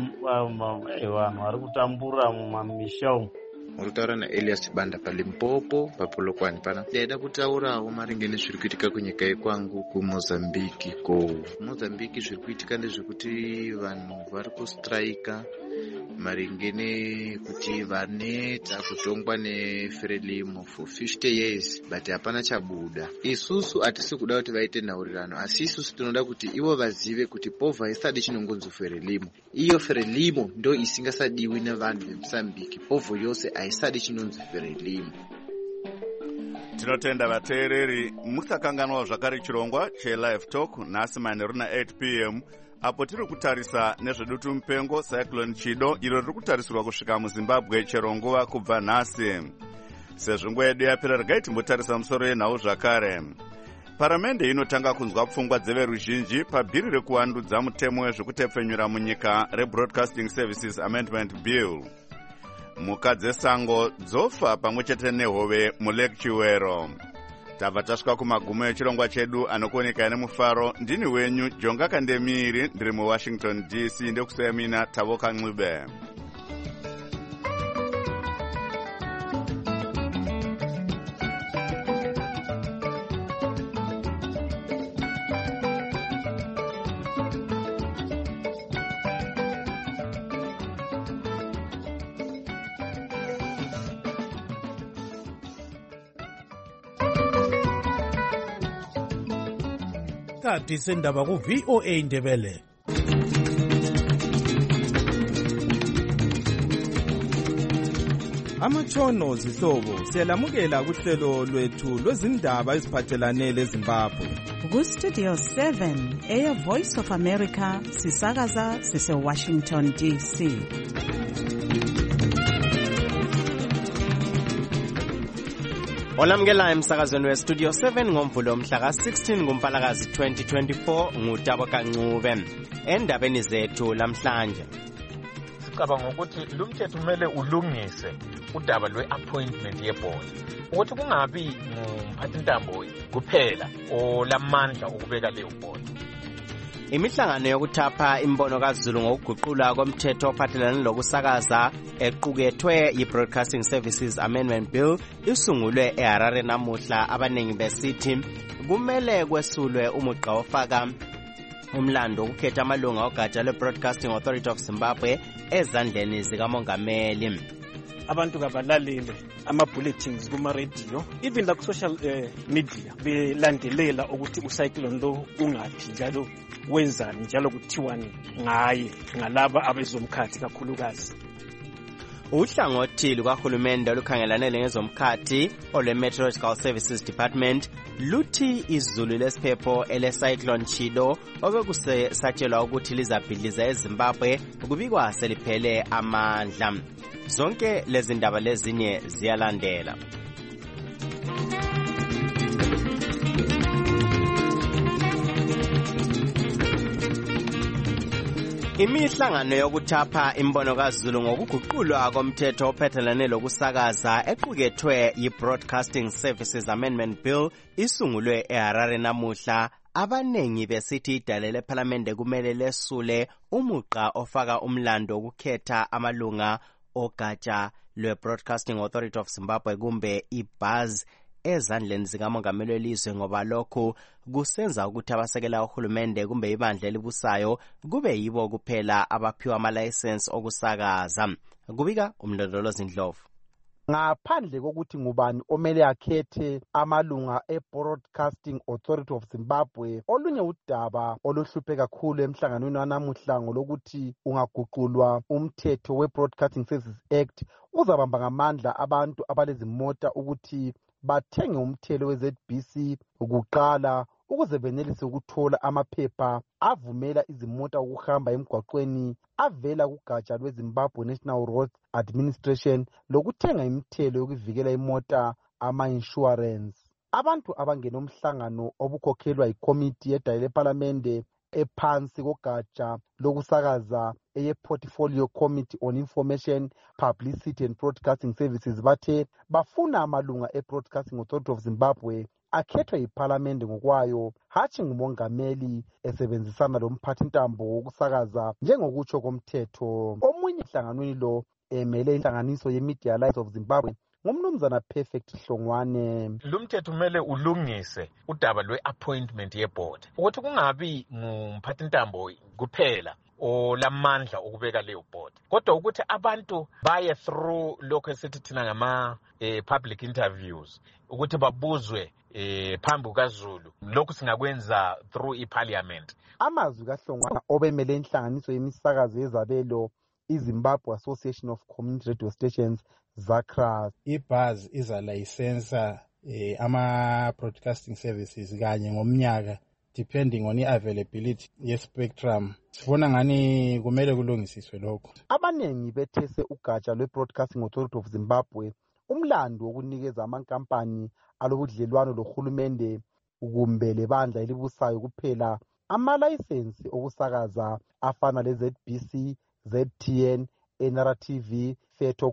vanhu vari kutambura mumamisha umu. Urutaura naElias Banda paLimpopo paPolokwane pana. Ndaida kutaurawo maringe nezviri kuitika kunyika yekwangu kuMozambique. Mozambique zviri kuitika ndezvekuti vanhu vari kustrika maringe nekuti vaneta kutongwa neFrelimo for 50 years but hapana chabuda. Isusu hatisi kuda kuti vaite nhaurirano, asi isusu tinoda kuti ivo vazive kuti povha haisadi chinongonzi Frelimo. Iyo Frelimo ndo isingasadiwi nevanhu veMozambique. Povho yose haisadi chinonzi Frelimo. Tinotenda vateereri, musakanganwa zvakare chirongwa cheLive Talk nhasi manheru na8 p.m. apo tiri kutarisa nezvedutu mupengo Cyclone Chido iro riri kutarisirwa kusvika muZimbabwe chero nguva kubva nhasi. Sezvo nguva yedu yapera, regai timbotarisa musoro yenhau zvakare. Paramende inotanga kunzwa pfungwa dzeveruzhinji pabhiri rekuwandudza mutemo wezvekutepfenyura munyika reBroadcasting Services Amendment Bill. Mhuka dzesango dzofa pamwe chete nehove muLake Chiwero. Tabva tasvika kumagumo echirongwa chedu anokuoneka nemufaro. Ndini wenyu Jonga Kandemiri, ndiri muWashington DC, ndekuseyamina Tavoka Ncube. isikhathi sendaba ku-VOA Indebele. Amatshono zihlobo siyalamukela kuhlelo lwethu lwezindaba eziphathelane leZimbabwe. Ku-Studio 7 Air Voice of America sisakaza sise-Washington DC. Olamukela emsakazweni we-Studio 7 ngomvulo mhla ka-16 kuMpalakazi 2024 nguTabo Kancube. Endabeni zethu lamhlanje sicabanga ukuthi lo mthetho kumele ulungise udaba lwe-appointment yeboard ukuthi kungabi ngumphathintambo kuphela olamandla okubeka leyo board. Imihlangano yokuthapha imbono kaZulu ngokuguqula komthetho ophathelane lokusakaza equkethwe yi-Broadcasting Services Amendment Bill isungulwe eHarare namuhla. Abanengi besithi kumele kwesulwe umugqa ofaka umlando ukukhetha amalunga ogatsha lwe-Broadcasting Authority of Zimbabwe ezandleni zikamongameli. Abantu kabalalele ama-bulletins kuma-radio even la ku-social media belandelela ukuthi ucyclone lo ungaphi njalo wenzani njalo kuthiwani ngaye ngalaba abezomkhathi kakhulukazi. Uhlangothi lukahulumende olukhangelane ngezomkhathi olwe-Meteorological Services Department luthi izulu lesiphepho ele-cyclone Chido obekusatshelwa ukuthi lizabhidliza eZimbabwe kubikwa seliphele amandla. Zonke lezi ndaba lezinye ziyalandela. Imihlangano yokuthapha imbono kaZulu ngokuguqulwa komthetho ophathelane lokusakaza equkethwe yi-Broadcasting Services Amendment Bill isungulwe eHarare namuhla. Abanengi besithi idale lePhalamende kumele lesule umugqa ofaka umlando ukukhetha amalunga ogatsha lwe-Broadcasting Authority of Zimbabwe kumbe iBuzz ezandleni zikamongameli welizwe, ngoba lokhu kusenza ukuthi abasekela uhulumende kumbe ibandla elibusayo kube yibo kuphela abaphiwa amalayisensi okusakaza. Kubika umlondolozi Ndlovu. Ngaphandle kokuthi ngubani omele akhethe amalunga e-Broadcasting Authority of Zimbabwe, olunye udaba oluhluphe kakhulu emhlanganweni wanamuhla ngolokuthi ungaguqulwa umthetho we-Broadcasting Services Act uzabamba ngamandla abantu abalezimota ukuthi bathenge umthelo we-ZBC ukuqala ukuze benelise ukuthola amaphepha avumela izimota ukuhamba emgwaqweni avela kugatsha lweZimbabwe National Roads Administration lokuthenga imithelo yokuvikela imota ama-insurance. Abantu abangena umhlangano obukhokhelwa yikomiti yedale lePhalamende ephansi kogatsha lokusakaza eye-Portfolio Committee on Information, Publicity and Broadcasting Services bathe bafuna amalunga e-Broadcasting Authority of Zimbabwe akhethwe yiPhalamende ngokwayo, hatshi ngumongameli esebenzisana lomphathintambo wokusakaza njengokutsho komthetho. Omunye ehlanganweni lo emele inhlanganiso ye-Media Alliance of Zimbabwe ngumnumzana Perfect Hlongwane. Lo mthetho kumele ulungise udaba lwe-appointment yeboard ukuthi kungabi ngumphathintambo kuphela olamandla okubeka leyo board, kodwa ukuthi abantu baye through lokho esithi thina ngama public interviews ukuthi babuzwe phambi kukaZulu. Lokhu singakwenza through iParliament. Amazwi kaHlongwane obemele inhlanganiso yemisakazo yezabelo iZimbabwe Association of Community Radio Stations ZACRAS. iBuzz izalayisensa ama-broadcasting services kanye ngomnyaka depending on i-availability ye-spectrum. Sifuna ngani kumele kulungisiswe lokho. Abanengi bethese ugatsha lwe-Broadcasting Authority of Zimbabwe umlando wokunikeza amankampani alobudlelwano lohulumende kumbe lebandla elibusayo kuphela amalayisensi okusakaza afana le-ZBC, ZTN, NRTV, Feto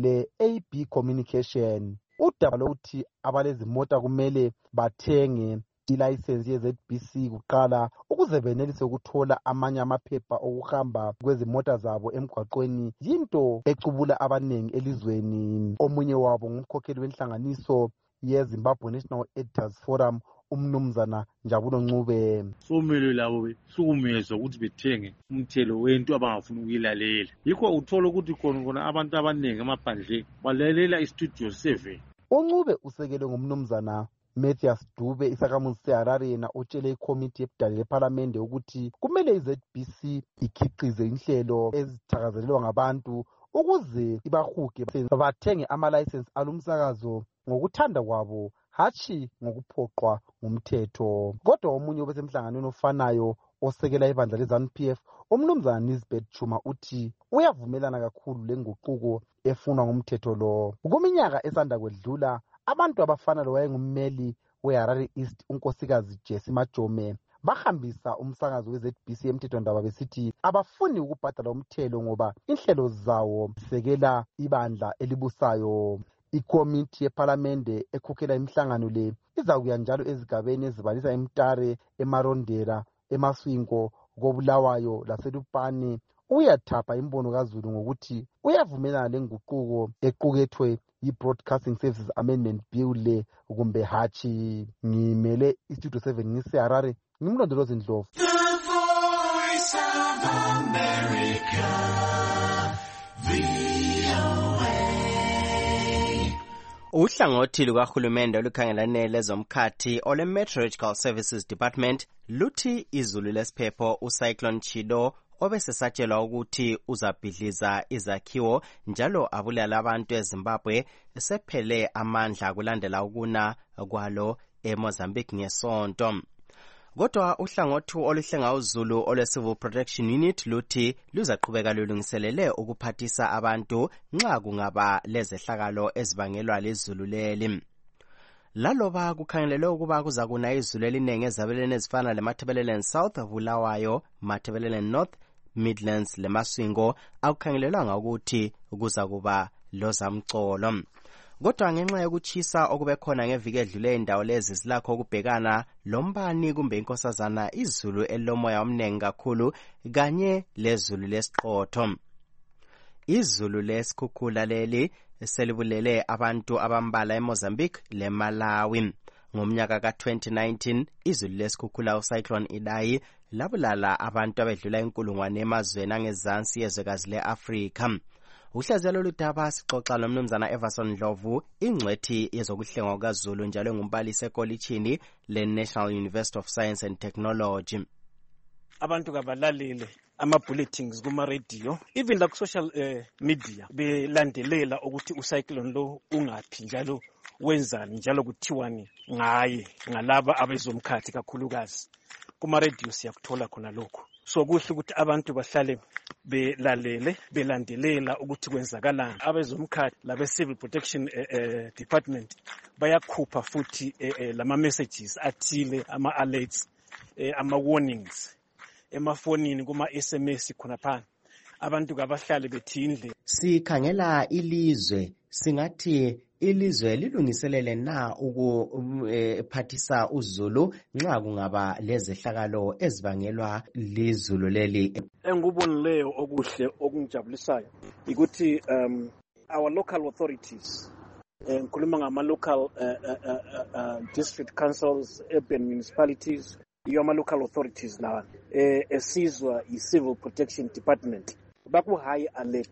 le-AB Communication. Udaba lokuthi abalezimota kumele bathenge ilayisensi ye-ZBC kuqala ukuze benelise ukuthola amanye amaphepha okuhamba kwezimota zabo emgwaqweni yinto ecubula abanengi elizweni. Omunye wabo ngumkhokheli wenhlanganiso ye-Zimbabwe National Editors Forum umnumzana Njabulo Ncube. Somele labo besukumezwa ukuthi bethenge umthelo wento abangafuna ukuyilalela. Yikho uthola ukuthi khona abantu abaningi amaphandle balalela iStudio 7. uNcube usekelwe ngumnumzana Mathias Dube isakhamuzi seHarare yena utshele ikomiti ebudala lephalamende ukuthi kumele iZBC ikhiqize inhlelo ezithakazelelwa ngabantu ukuze ibahuge bathenge amalayisensi alumsakazo ngokuthanda kwabo hatshi ngokuphoqwa ngumthetho. Kodwa omunye obesemhlanganweni ofanayo osekela ibandla leZANU-PF umnumzana Nisbet Chuma uthi uyavumelana kakhulu lenguquko efunwa ngumthetho lo. Kuminyaka esanda kwedlula abantu abafana lowayengummeli weHarare East unkosikazi Jessie Majome bahambisa umsakazo weZBC emthethwandaba besithi abafuni ukubhadala umthelo ngoba inhlelo zawo zisekela ibandla elibusayo. Ikomiti yephalamende ekhokhela imihlangano le izakuya njalo ezigabeni ezibalisa eMtare, eMarondera, eMaswingo, koBulawayo laseLupane uyathapha imbono kaZulu ngokuthi uyavumelana lenguquko equkethwe yi-Broadcasting Services Amendment Bill le kumbe hatshi. Ngimele iStudio 7 ngiseHarare, ngimlondolozi Ndlovu. Uhlangothi lukahulumende olukhangelane lezomkhathi ole Meteorological Services Department luthi izulu lesiphepho uCyclone Chido obesesatshelwa ukuthi uzabhidliza izakhiwo njalo abulala abantu eZimbabwe sephele amandla kulandela ukuna kwalo eMozambique ngesonto. Kodwa uhlangothi oluhlenga uzulu ole-Civil Protection Unit luthi luzaqhubeka lulungiselele ukuphathisa abantu nxa kungaba lezehlakalo ezibangelwa lizulu leli. Laloba kukhangelelwe ukuba kuzakuna izulu eliningi ezabeleni ezifana leMatabeleland South, Bulawayo, Matabeleland North, Midlands leMaswingo akukhangelelwanga ukuthi kuzakuba lozamcolo. Kodwa ngenxa yokuchisa okubekhona ngeviki edlule indawo lezi zilakho ukubhekana lombani kumbe inkosazana izulu elilomoya omningi kakhulu kanye lezulu lesiqotho. Izulu lesikhukhula leli selibulele abantu abambala eMozambique leMalawi. Ngomnyaka ka-2019 izulu lesikhukhula uCyclone Idai labulala abantu abedlula inkulungwane emazweni angezansi yezwekazi le-Afrika. Uhlaziyo loludaba sixoxa nomnumzana Everson Ndlovu, ingcwethi yezokuhlengwa kukaZulu njalo engumbalisi ekolitshini le-National University of Science and Technology. Abantu kabalalele ama-bulletins kuma-radio even la ku-social media belandelela ukuthi ucyclone lo ungaphi njalo wenzani njalo kuthiwani ngaye ngalaba abezomkhathi kakhulukazi. Kuma-radio siyakuthola khona lokho. So kuhle ukuthi abantu bahlale belalele belandelela ukuthi kwenzakalani. Abezomkhathi labe-Civil Protection Department bayakhupha futhi lama-messages athile, ama-alerts, ama-warnings emafonini kuma-SMS khona phana. Abantu kabahlale bethindle. Sikhangela ilizwe singathi ilizwe lilungiselele na ukuphathisa uzulu nxa kungaba lezehlakalo ezibangelwa lizulu leli. Engubonileyo okuhle okungijabulisayo ukuthi our local authorities ngikhuluma ngama-local district councils, urban municipalities, ama-local authorities lawa esizwa yi-Civil Protection Department baku-high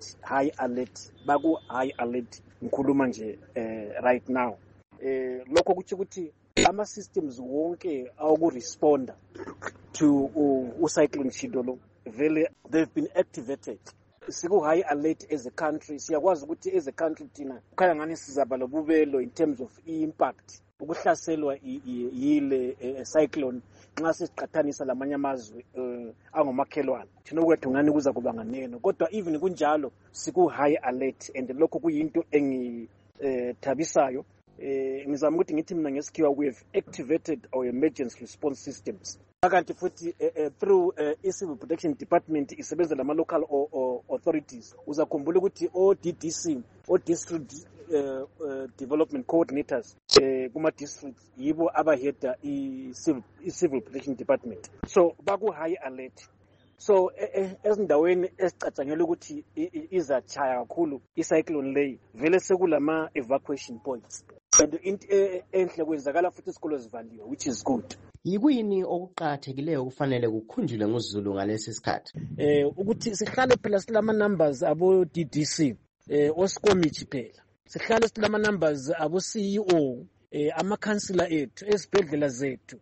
alert baku-high alert ngikhuluma nje right now. Lokho kuthi ukuthi ama-systems wonke awokuresponda to uCyclone Chido lo vele they've been activated. Siku-high alert as a country. Siyakwazi ukuthi as a country thina kukhanya ngani sizaba lobubelo in terms of impact ukuhlaselwa yile cyclone nxa sesiqathanisa lamanye amazwe angomakhelwane. Thina kwethu ngani kuza kuba nganeno, kodwa even kunjalo siku-high alert and lokho kuyinto engithabisayo. Ngizama ukuthi ngithi mina ngesikhiwa we have activated our emergency response systems. Kanti futhi through i-Civil Protection Department isebenza lama-local authorities. Uzakhumbula ukuthi o-DDC, o-District Development Coordinators kuma-districts yibo abaheda i-Civil Protection Department. So baku-high alert. So ezindaweni esicatshangela ukuthi izachaya kakhulu icyclone leyi vele sekulama evacuation points. And into enhle kwenzakala futhi isikolo zivaliwe, which is good. Yikuyini okuqhakathekileyo kufanele kukhunjulwe nguzulu ngalesi sikhathi? Ukuthi sihlale phela silama numbers abo DDC, osikomithi phela. Sihlale silama numbers abo CEO amakhansila ethu ezibhedlela zethu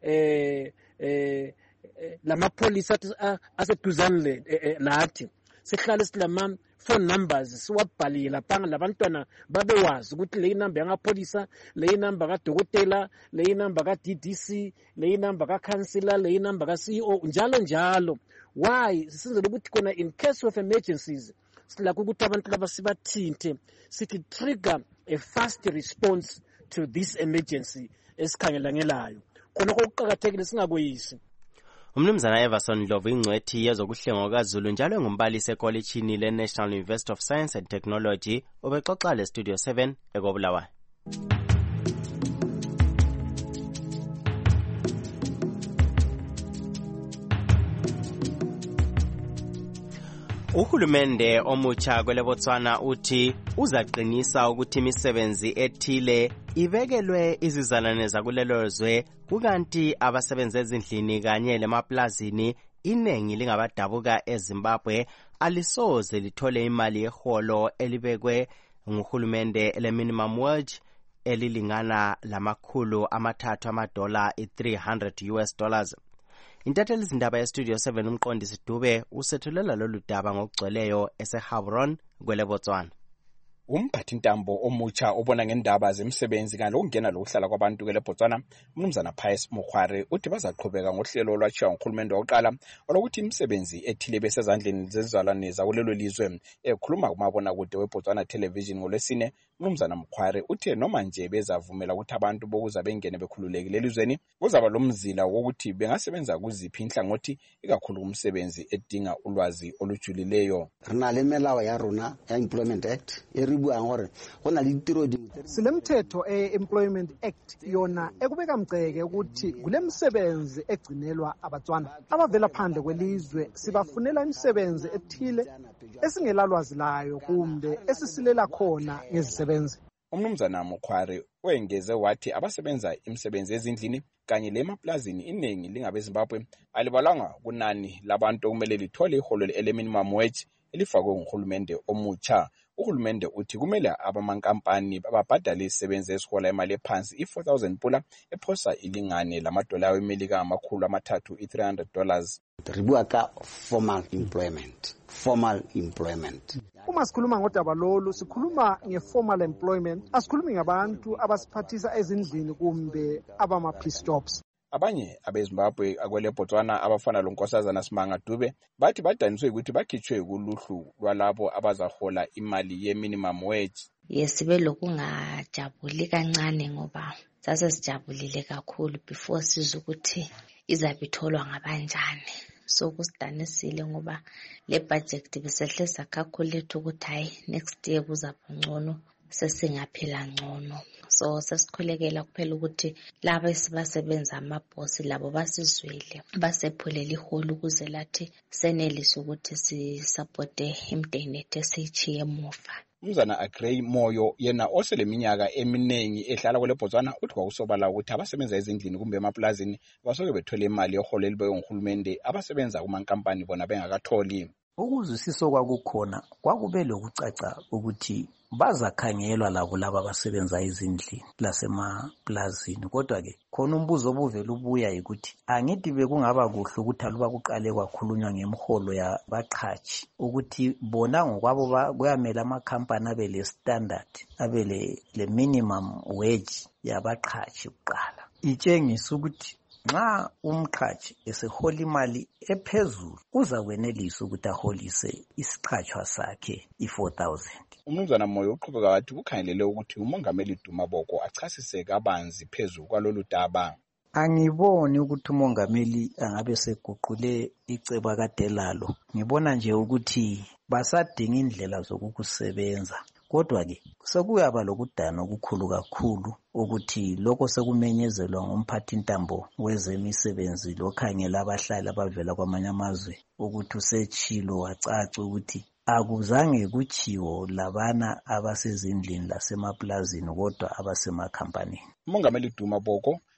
lamapholisa aseduzane nathi sihlale silama phone numbers siwabhalile laphanga labantwana babewazi ukuthi le number yangapholisa, le number kadokotela, le number ka-DDC, le number kakhansila, le number ka-CEO njalo njalo. Why sisenzele ukuthi kona in case of emergencies silakho ukuthi abantu laba sibathinte sithi trigger a fast response to this emergency esikhangelangelayo. Khona okuqhakathekile singakoyisi. Umnumzana Everson Ndlovu ingcwethi yezokuhlenga kwaZulu njalo ngumbalisi ekolejini le-National University of Science and Technology ubexoxa le-Studio 7 eKobulawayo. Uhulumende omutsha kwele Botswana uthi uzaqinisa ukuthi imisebenzi ethile ibekelwe izizalwane zakulelo zwe kukanti abasebenza ezindlini kanye lemaplazini inengi lingabadabuka eZimbabwe alisoze lithole imali yeholo elibekwe nguhulumende le-minimum wage elilingana $300 $300. Intatheli izindaba ye-Studio 7 umqondisi Dube usethulela lolu daba ngokugcweleyo eseHabron kwele Botswana. Umphathintambo omutsha obona ngendaba zemsebenzi kanye lokungena lokuhlala kwabantu kwele Botswana umnumzana Pius Mukhware uthi bazaqhubeka ngohlelo olwatshiwa nguhulumende wokuqala olokuthi imisebenzi ethile besezandleni zezizalwane zakulelo lizwe. Ekhuluma kumabonakude weBotswana Television ngolwesine umnumzana Mukhware uthe noma nje bezavumela ukuthi abantu bokuza bengene bekhululekile elizweni kuzaba lomzila wokuthi bengasebenza kuziphi inhlangothi ikakhulu umsebenzi edinga ulwazi olujulileyo. Rena le melao ya rona ya Employment Act silemthetho Employment Act yona ekubeka mgceke ukuthi kulemsebenzi egcinelwa abatswana abavela phandle kwelizwe sibafunela imisebenzi ethile esingelalwazi layo kumbe esisilela khona ngezisebenzi. Umnumzana Mukhware wengeze wathi abasebenza imisebenzi ezindlini kanye lemaplazini iningi lingabeZimbabwe alibalanga kunani labantu okumele lithole iholo le-minimum wage elifakwe nguhulumende omutsha. Uhulumende uthi kumele abamankampani babhadale isebenzi esihola imali ephansi i-$4,000 pula ephosa ilingane lamadola amelika $300. Ribua ka formal employment. Uma sikhuluma ngodaba lolu sikhuluma nge-formal employment, asikhulumi ngabantu abasiphathisa ezindlini kumbe abama-piece jobs. Abanye abeZimbabwe akwele Botswana abafana lonkosazana Simanga Dube bathi badaniswe ukuthi bakhitshwe kuluhlu lwalabo abazahola imali ye-minimum wage. Yesibe lokungajabuli kancane ngoba sasesijabulile kakhulu before sizwe ukuthi izabitholwa ngabanjani. So kusidanisile ngoba le budget besehlisa calculate ukuthi hayi next year kuzaba ngcono sesingaphila ngcono. So sesikhulekela kuphela ukuthi laba esibasebenza amabhosi labo basizwele basephulela iholo ukuze lathi senelise ukuthi sisupporte imndeni ethu esiyichiye emuva. Umnumzana Agrey Moyo yena oseleminyaka eminengi ehlala kwele Botswana uthi kwakusobala ukuthi abasebenza ezindlini kumbe emaplazini basoke bethole imali yeholo elibekwe nguhulumende abasebenza kumankampani bona bengakatholi. Ukuzwisisa kwakukhona kwakube lokucaca ukuthi bazakhangelwa labo laba abasebenza ezindlini lasemaplazini. Kodwa ke khona umbuzo obuvela ubuya ukuthi angithi bekungaba kuhle ukuthi aluba kuqale kwakhulunywa ngemiholo yabaqhatshi ukuthi bona ngokwabo kuyamela amakhampani abe le standard abe le minimum wage yabaqhatshi kuqala. Itshengisa ukuthi nxa umqhatshi esehola imali ephezulu uzakwenelisa ukuthi aholise isiqhatshwa sakhe i-$4,000. Umnumzana Moyo uqhubeka wathi kukhangelele ukuthi umongameli Duma Boko achasise kabanzi phezulu kwalolu daba. Angiboni ukuthi umongameli angabe seguqule icebo akade lalo. Ngibona nje ukuthi basadinga indlela zokukusebenza. Kodwa ke sekuyaba lokudana okukhulu kakhulu ukuthi lokho sekumenyezelwa ngumphathintambo wezemisebenzi lokhangela abahlali abavela kwamanye amazwe ukuthi usetshilo wacaca ukuthi akuzange kuchiwo labana abasezindlini lasemaplazini kodwa abasemakhampanini. Umongameli Duma Boko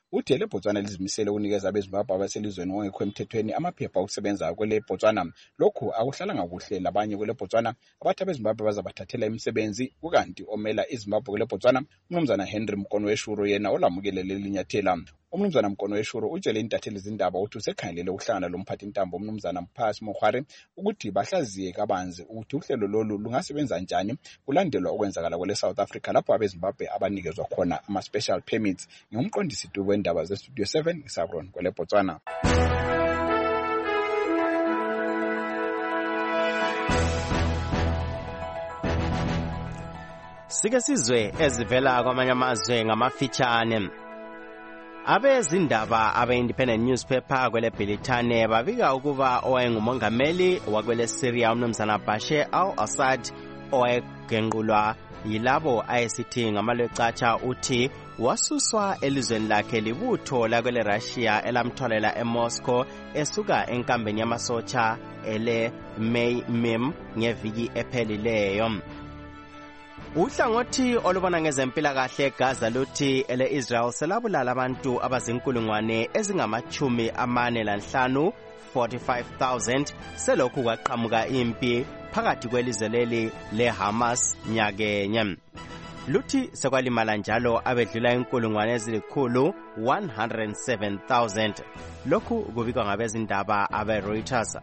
uthi le Botswana lizimisele ukunikeza abeZimbabwe abaselizweni ongekho emthethweni amaphepha okusebenza kwele Botswana. Lokhu akuhlalanga kuhle labanye kwele Botswana abathi abeZimbabwe bazabathathela imisebenzi, kukanti omela iZimbabwe kwele Botswana uMnumzana Henry Mkonoweshuro yena olamukele leli nyathela. uMnumzana Mkonoweshuro utshele intatheli zindaba ukuthi usekhangelele ukuhlangana lomphathi intambo uMnumzana Pius Mokgwari ukuthi bahlaziye kabanzi ukuthi uhlelo lolu lungasebenza njani kulandelwa okwenzakala kwele South Africa lapho abeZimbabwe abanikezwa khona ama-special permits. Ngumqondisi wendaba zeStudio 7 Sabron kwele Botswana. Sike sizwe ezivela kwamanye amazwe ngamafitshane. Abezindaba abe-Independent Newspaper kwele Britane babika ukuba owayengumongameli wakwele Syria uMnumzana Bashar al-Assad owayegenqulwa yilabo ayesithi ngamalwecatsha uthi wasuswa elizweni lakhe libutho lakwele Russia elamtholela eMoscow esuka enkambeni yamasotsha ele Mim ngeviki ephelileyo. Uhlangothi olubona ngezempilakahle eGaza luthi ele-Israel selabulala abantu abazinkulungwane ezingama-45,000 45,000 selokhu kwaqhamuka impi phakathi kwelizwe leli leHamas nyakenye. Luthi sekwalimala njalo abedlula inkulungwane ezilikhulu 107,000. Lokhu kubikwa ngabezindaba abe-Reuters.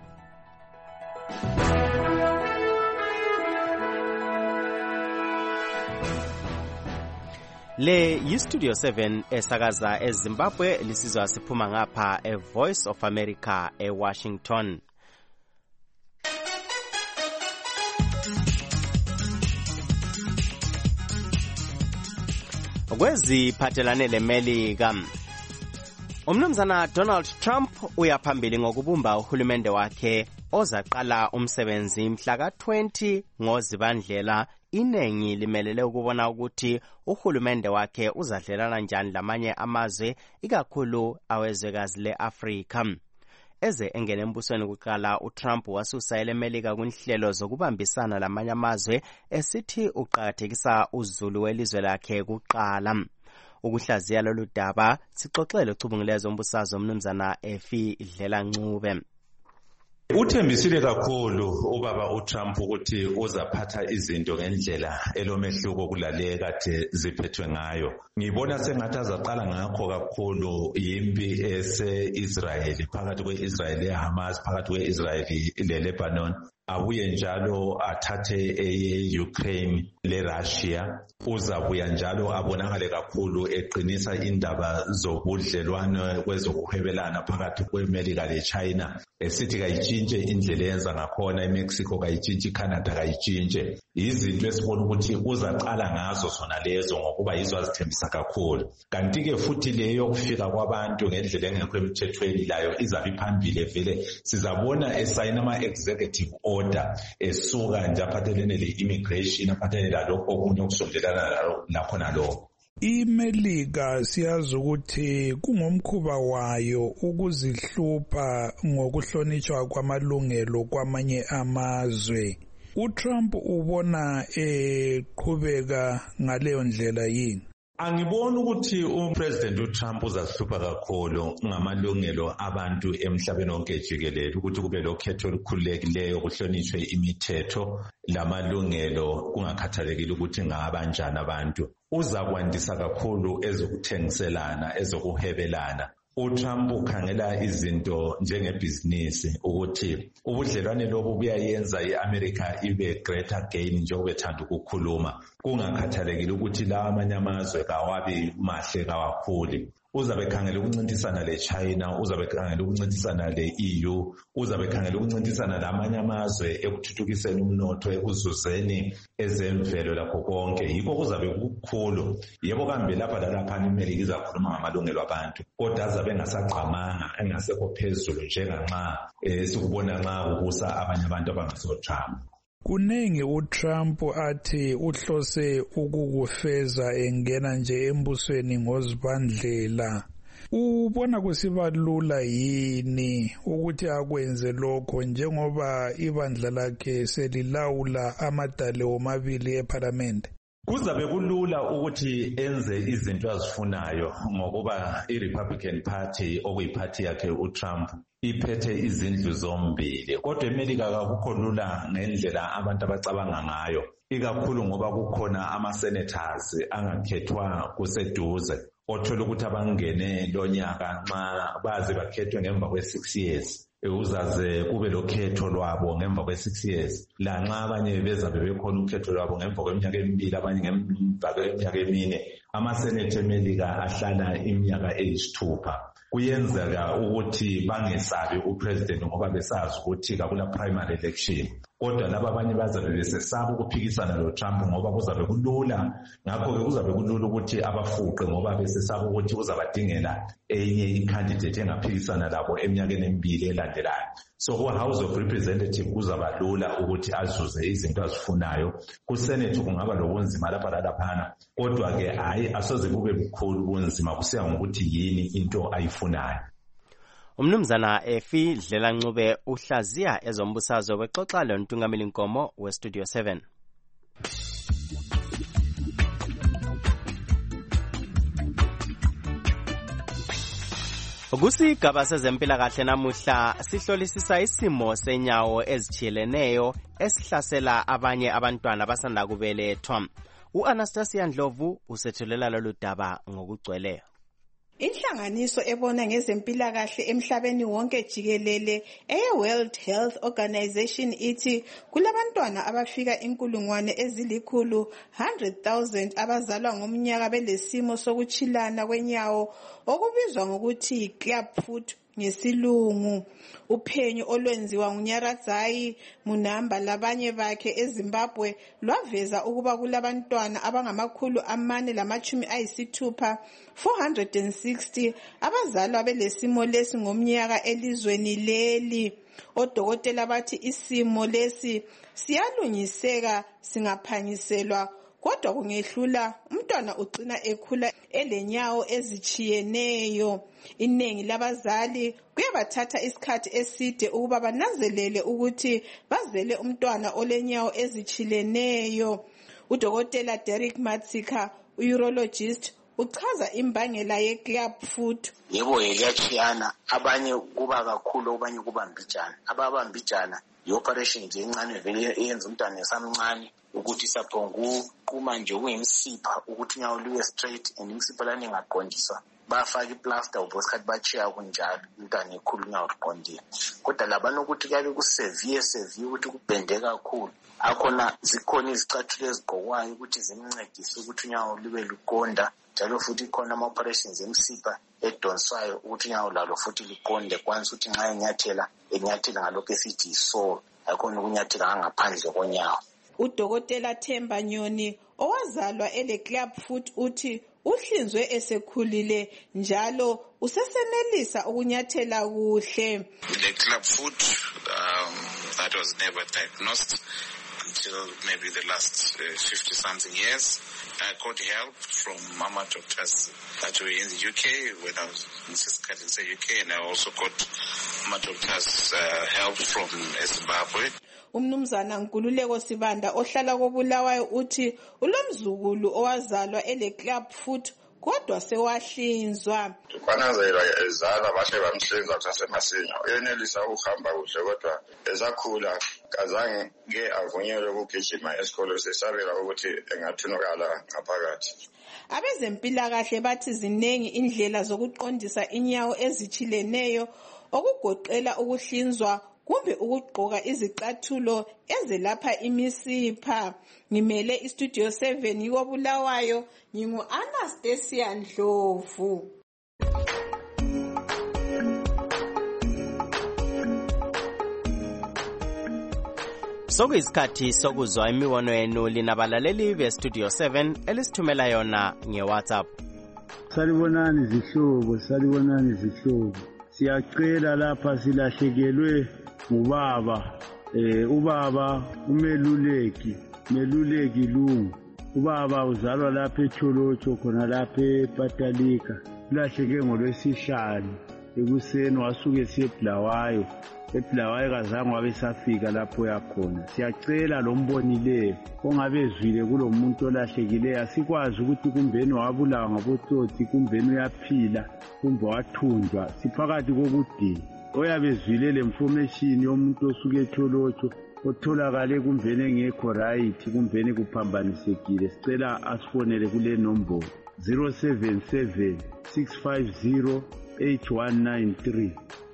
Le yiStudio 7 esakaza eZimbabwe lisizwa siphuma ngapha eVoice of America eWashington. Kweziphathelane leMelika, uMnumzana Donald Trump uyaphambili ngokubumba uhulumende wakhe ozaqala umsebenzi mhla ka-20 ngoZibandlela. Inengi limelele ukubona ukuthi uhulumende wakhe uzadlelana njani lamanye amazwe ikakhulu awezwekazi le-Afrika. Eze engene embusweni kuqala uTrump wasusa eleMelika kunhlelo zokubambisana lamanye amazwe esithi uqakathekisa uzulu welizwe lakhe kuqala. Ukuhlaziya lolu daba sixoxele uchubungulezo ombusazwe uMnumzana Efi Dlelancube. Uthembisile kakhulu ubaba uTrump ukuthi uzaphatha izinto ngendlela elomehluko kulale kade ziphethwe ngayo. Ngibona sengathi azaqala ngakho kakhulu impi ese-Israel phakathi kwe-Israel leHamas phakathi kwe-Israel leLebanon. Abuye njalo athathe e-Ukraine le-Russia. Uzabuya njalo abonakale kakhulu eqinisa indaba zobudlelwano kwezokuhwebelana phakathi kweMelika leChina. Esithi kayitshintshe indlela eyenza ngakhona eMexico, kayitshintshe iCanada, kayitshintshe. Izinto esibona ukuthi uzaqala ngazo zona lezo ngokuba yizo azithembisa kakhulu. Kanti-ke futhi leyo kufika kwabantu ngendlela engekho emthethweni layo izabe iphambili vele. Sizabona esayina ama-executive order esuka nje aphathelene le-immigration aphathelene lalokho okunye okusondelana lakho nalokho. iMelika siyazi ukuthi kungomkhuba wayo ukuzihlupha ngokuhlonishwa kwamalungelo kwamanye amazwe. uTrump ubona eqhubeka ngaleyo ndlela yini? Angiboni ukuthi uPresident uTrump uzahlupha kakhulu ngamalungelo abantu emhlabeni wonke jikelele ukuthi kube lokhetho olukhululekileyo kuhlonishwe imithetho lamalungelo kungakhathalekile ukuthi ngabanjani abantu. Uzakwandisa kakhulu ezokuthengiselana, ezokuhwebelana. uTrump ukhangela izinto njengebhizinisi ukuthi ubudlelwane lobu buyayenza iAmerica ibe greater gain njengoba ethanda ukukhuluma, kungakhathalekile ukuthi la amanye amazwe kawabi mahle kawakhulu. Uzabe khangela ukuncintisana leChina, uzabe khangela ukuncintisana leEU, uzabe khangela ukuncintisana lamanye amazwe ekuthuthukiseni umnotho, ekuzuzeni ezemvelo lakho konke. Yikho kuzabe kukhulu. Yebo kambe lapha lalapha iMelika izakhuluma ngamalungelo abantu, kodwa azabe engasagqamanga, engasekho phezulu njenganxa sikubona nxa kubusa abanye abantu abangasoTrump. Kunengi uTrump athi uhlose ukukufeza engena nje embusweni ngozibandlela. Ubona kusiba lula yini ukuthi akwenze lokho njengoba ibandla lakhe selilawula amadale omabili eParliament? Kuzabe kulula ukuthi enze izinto azifunayo ngokuba i-Republican Party okuyiphathi yakhe uTrump iphethe izindlu zombili. Kodwa eMelika akukho lula ngendlela abantu abacabanga ngayo, ikakhulu ngoba kukhona ama-senators angakhethwa kuseduze othola ukuthi abangene lo nyaka nxa baze bakhethwe ngemva kwe-6 years. Uzaze kube lokhetho lwabo ngemva kwe-6 years. Lanxa abanye bezabe bekhona ukhetho lwabo ngemva kweminyaka 2, abanye ngemva kweminyaka 4. Amasenate eMelika ahlala iminyaka 6. Kuyenzeka ukuthi bangesabi upresident ngoba besazi ukuthi kakula primary election. Kodwa laba abanye bazabe besesaba ukuphikisana loTrump ngoba kuzabe kulula. Ngakho-ke kuzabe kulula ukuthi abafuqe ngoba besesaba ukuthi uzabadingela enye i-candidate engaphikisana labo eminyakeni 2 elandelayo. So ku-House of Representatives kuzaba lula ukuthi azuze izinto azifunayo. Ku-Senate kungaba lobunzima lapha lalaphana. Kodwa-ke hayi asoze kube bukhulu ubunzima kusiya ngokuthi yini into ayifunayo. Umnumzana Efi Dlelancube uhlaziya ezombusazwe wexoxa lontungameli Nkomo weStudio 7. Kusigaba sezempilakahle namuhla sihlolisisa isimo senyawo ezithiyeleneyo esihlasela abanye abantwana abasanda kubelethwa. U-Anastasia Ndlovu usethulela lolu daba ngokugcweleyo. Inhlanganiso ebona ngezempilakahle emhlabeni wonke jikelele eye-World Health Organization ithi kulabantwana abafika 100,000 abazalwa ngomnyaka belesimo sokuchilana kwenyawo okubizwa ngokuthi clubfoot ngesilungu. Uphenyo olwenziwa nguNyaradzayi Munamba labanye bakhe eZimbabwe lwaveza ukuba kulabantwana abangama460 460 abazalwa belesimo lesi ngomnyaka elizweni leli. Odokotela bathi isimo lesi siyalungiseka singaphanyiselwa, kodwa kungehlula umntwana ugcina ekhula elenyawo ezichiyeneyo. Inengi labazali kuyabathatha isikhathi eside ukuba bananzelele ukuthi bazele umntwana olenyawo ezichileneyo. Udokotela Derek Matsika, urologist, uchaza imbangela ye-clubfoot. Yebo, iyachiyana. Abanye kuba kakhulu, abanye kuba mbijana. Ababambijana i-operation nje encane vele eyenza umntwana esamncane ukuthi saphonguquma nje kuyimsipha ukuthi unyawo lube straight and imsipha lana ingaqondiswa. Bafaka iplaster ubosikhathi bachiya kunjalo umntwana ekhulu unyawo luqondile. Kodwa labana ukuthi kuyabe kusevere ukuthi kubhende kakhulu. Akhona zikhona izicathulo ezigqokwayo ukuthi zimncedise ukuthi unyawo lube luqonda. Njalo futhi khona ama-operations emsipha edonswayo ukuthi unyawo lalo futhi luqonde, kwanza ukuthi nxa enyathela ngalokho esithi isole, akhona ukunyathela ngaphandle konyawo. Udokotela Themba Nyoni owazalwa ele-clubfoot uthi uhlinzwe esekhulile njalo usesenelisa ukunyathela kuhle. The clubfoot that was never diagnosed until maybe the last 50-something years. I got help from mama doctors that were in the UK when I was in the UK, and I also got mama doctors help from Zimbabwe. Umnumzana Nkululeko Sibanda ohlala koBulawayo uthi ulomzukulu owazalwa ele-clubfoot kodwa sewahlinzwa. Kwananzela ezala bashe bamhlinza kusasemasinya. Uyenelisa ukuhamba kuhle kodwa ezakhula kazange ke avunyelwe ukugijima esikole, sesabela ukuthi engathunukala ngaphakathi. Abezempilakahle bathi zinengi indlela zokuqondisa inyawo ezichileneyo okugoqela ukuhlinzwa kumbe ukugqoka izicathulo ezelapha imisipha. Ngimele iStudio 7 koBulawayo, ngingu-Anastasia Ndlovu. Sokuyisikhathi sokuzwa imibono yenu linabalaleli beStudio 7 elisithumela yona ngeWhatsApp. Salibonani zihlobo. Siyacela lapha silahlekelwe ngubaba. Ubaba umeluleki Lungu. Ubaba uzalwa lapha eTholotsho khona lapha ePatalika. Ulahleke ngoLwesihlanu ekuseni wasuke eseBulawayo ephila wayekazange wabesafika lapho yakhona. Siyacela lo mbonileyo ongabe ezwile kulo muntu olahlekileyo, asikwazi ukuthi kumbeni wabulawa ngabotsotsi, kumbeni uyaphila, kumbe wathunjwa. Siphakathi kokudinga oyabe ezwile le information yomuntu osuke etsholotsho otholakale kumbeni engekho right, kumbeni kuphambanisekile, sicela asifonele kule nombolo 077 650 8193.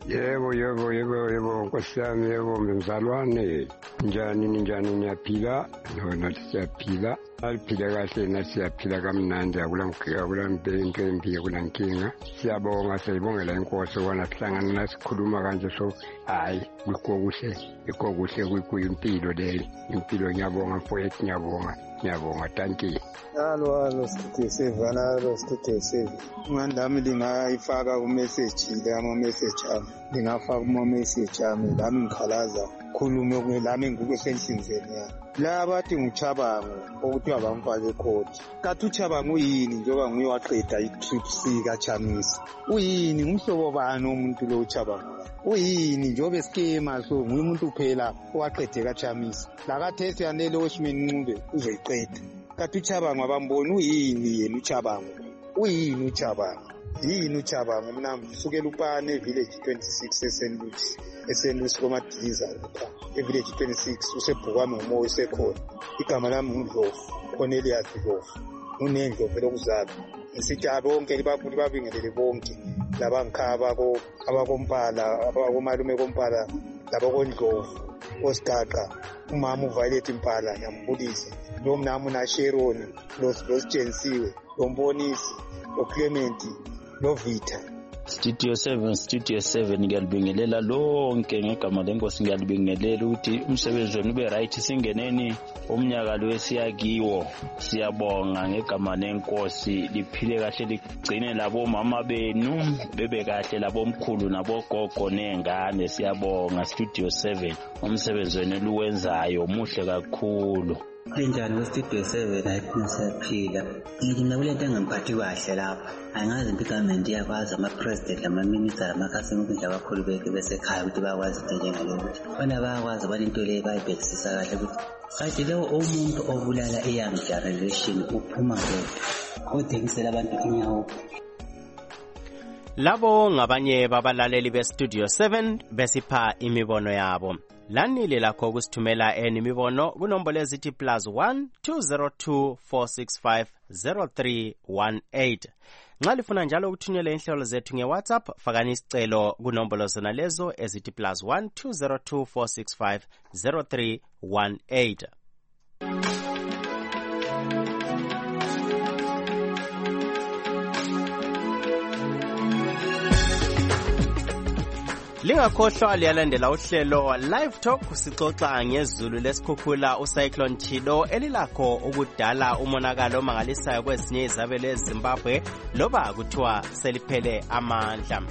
Yebo Nkosi yami, yebo mzalwane, njani niyaphila? Nathi siyaphila, aliphile kahle, nathi siyaphila kamnandi, akulanto embi, akulankinga. Siyabonga, siyibongela inkosi ukubana sihlangana nasikhuluma kanje, so hayi ikho kuhle kuyimpilo leyo, impilo. Ngiyabonga mfowethu, ngiyabonga, thank you. Halo Studio 7. Ngandami ngingayifaka kumessage ama-message ami. Ngingafaka kuma-message ami lami ngikhalaza khulume lami ngikusenhlinzeni yami. La bathi nguChabango okuthiwa bamfake ekhoti. Kathi uChabango uyini njengoba nguye waqeda i-trip sika Chamisa? Uyini ngumhlobo bani umuntu lo uChabango? Uyini njengoba esikema so nguye umuntu phela owaqede kaChamisa. La kaThesi yanele oShimini Ncube uzoyiqeda. Kathi uChabango abamboni uyini yena uChabango? Uyini uChabango? Yini uChabango? Mina ngisukela uPane village 26 eSt. Komadiza lapha village 26 usebhukwami umoya usekhona. Igama lami nguNdlovu, Cornelius Ndlovu. Unendlovu phela okuzala. Ngisithi bonke babingelele bonke labangikhaba abakompala, abakomalume kompala, labakondlovu, oSigaqa, umama uViolet Mpala ngiyambulisa. Lo mnamo na Sharon, lo Jensiwe, lo Mbonisi, lo Clement, lo Vita. Studio 7 ngiyalibingelela lonke ngegama lenkosi, ngiyalibingelela ukuthi umsebenzi wenu ube right, singeneni umnyaka lo esiyakiwo. Siyabonga ngegama lenkosi, liphile kahle, ligcine labo mama benu bebe kahle, labo mkhulu nabo gogo nengane. Siyabonga Studio 7, umsebenzi wenu luwenzayo muhle kakhulu. Linjani ku-Studio 7? Hayi siyaphila. Ngithi mina kule nto engangiphathi kahle lapha, angazi impilo government iyakwazi, ama-president lama-minister lamakhansela ukudla abakhulu besekhaya ukuthi bayakwazi into njengaleyo, ukuthi bona bayakwazi bona into leyo bayibhekisisa kahle ukuthi kanti lewo umuntu obulala i-young generation uphuma kodwa othengisela abantu inyawo. Labo ngabanye babalaleli beStudio 7 besipha imibono yabo. Lanile lakho kusithumela imibono kunombolo ezithi +1 202 465 0318. Nxa lifuna njalo ukuthunyela inhlelo zethu ngeWhatsApp, fakani isicelo kunombolo zona lezo ezithi +1 202 465 0318. Lingakhohlwa liyalandela uhlelo Live Talk, sixoxa ngezulu lesikhukhula uCyclone Chido elilakho ukudala umonakalo omangalisayo kwezinye izabelo eZimbabwe loba kuthiwa seliphele amandla.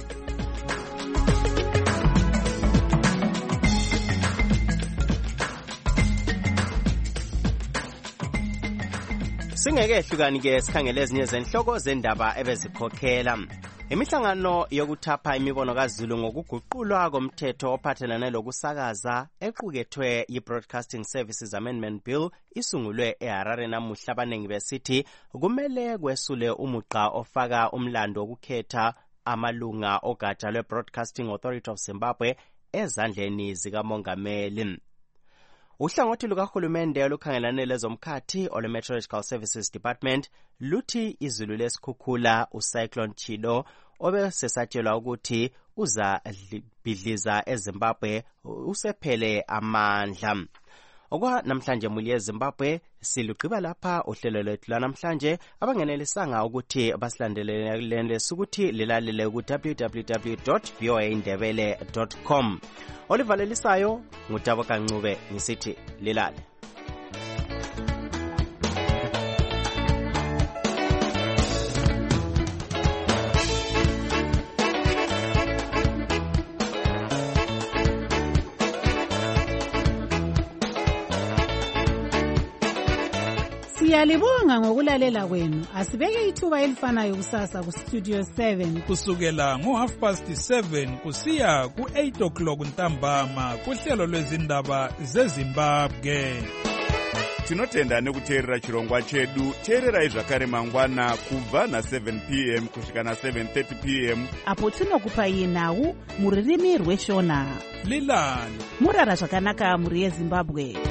Singeke hlukani ke sikhangele ezinye zenhloko zendaba ebezikhokhela. Imihlangano yokuthapha imibono kaZulu ngokuguqulwa komthetho ophathelane lokusakaza equkethwe yi-Broadcasting Services Amendment Bill isungulwe eHarare namuhla. Abanengi besithi kumele kwesule umuqa ofaka umlando wokukhetha amalunga ogatsha lwe-Broadcasting Authority of Zimbabwe ezandleni zikamongameli. Uhlangothi lukahulumende olukhangelane lezomkhathi ole-Meteorological Services Department luthi izulu lesikhukhula uCyclone Chido obesesatshelwa ukuthi uzabhidliza eZimbabwe usephele amandla. Namhlanje muli eZimbabwe silugqiba lapha uhlelo lwethu lanamhlanje. Abangenelisanga ukuthi basilandelele sukuthi lilalele ku www.voaindebele.com. Olivalelisayo ngutabo kancube ngisithi lilale. Siyalibonga ngokulalela kwenu. Asibeke ithuba elifanayo kusasa ku Studio 7 kusukela ngo7:30 kusiya ku8 o'clock ntambama kuhlelo lwezindaba zeZimbabwe. Tinotenda nekuteerera chirongwa chedu. Teererai zvakare mangwana kubva na7 p.m. kusvika na7:30 p.m. apo tinokupai nhau muririmi rweshona. Lilani murara zvakanaka muri yeZimbabwe.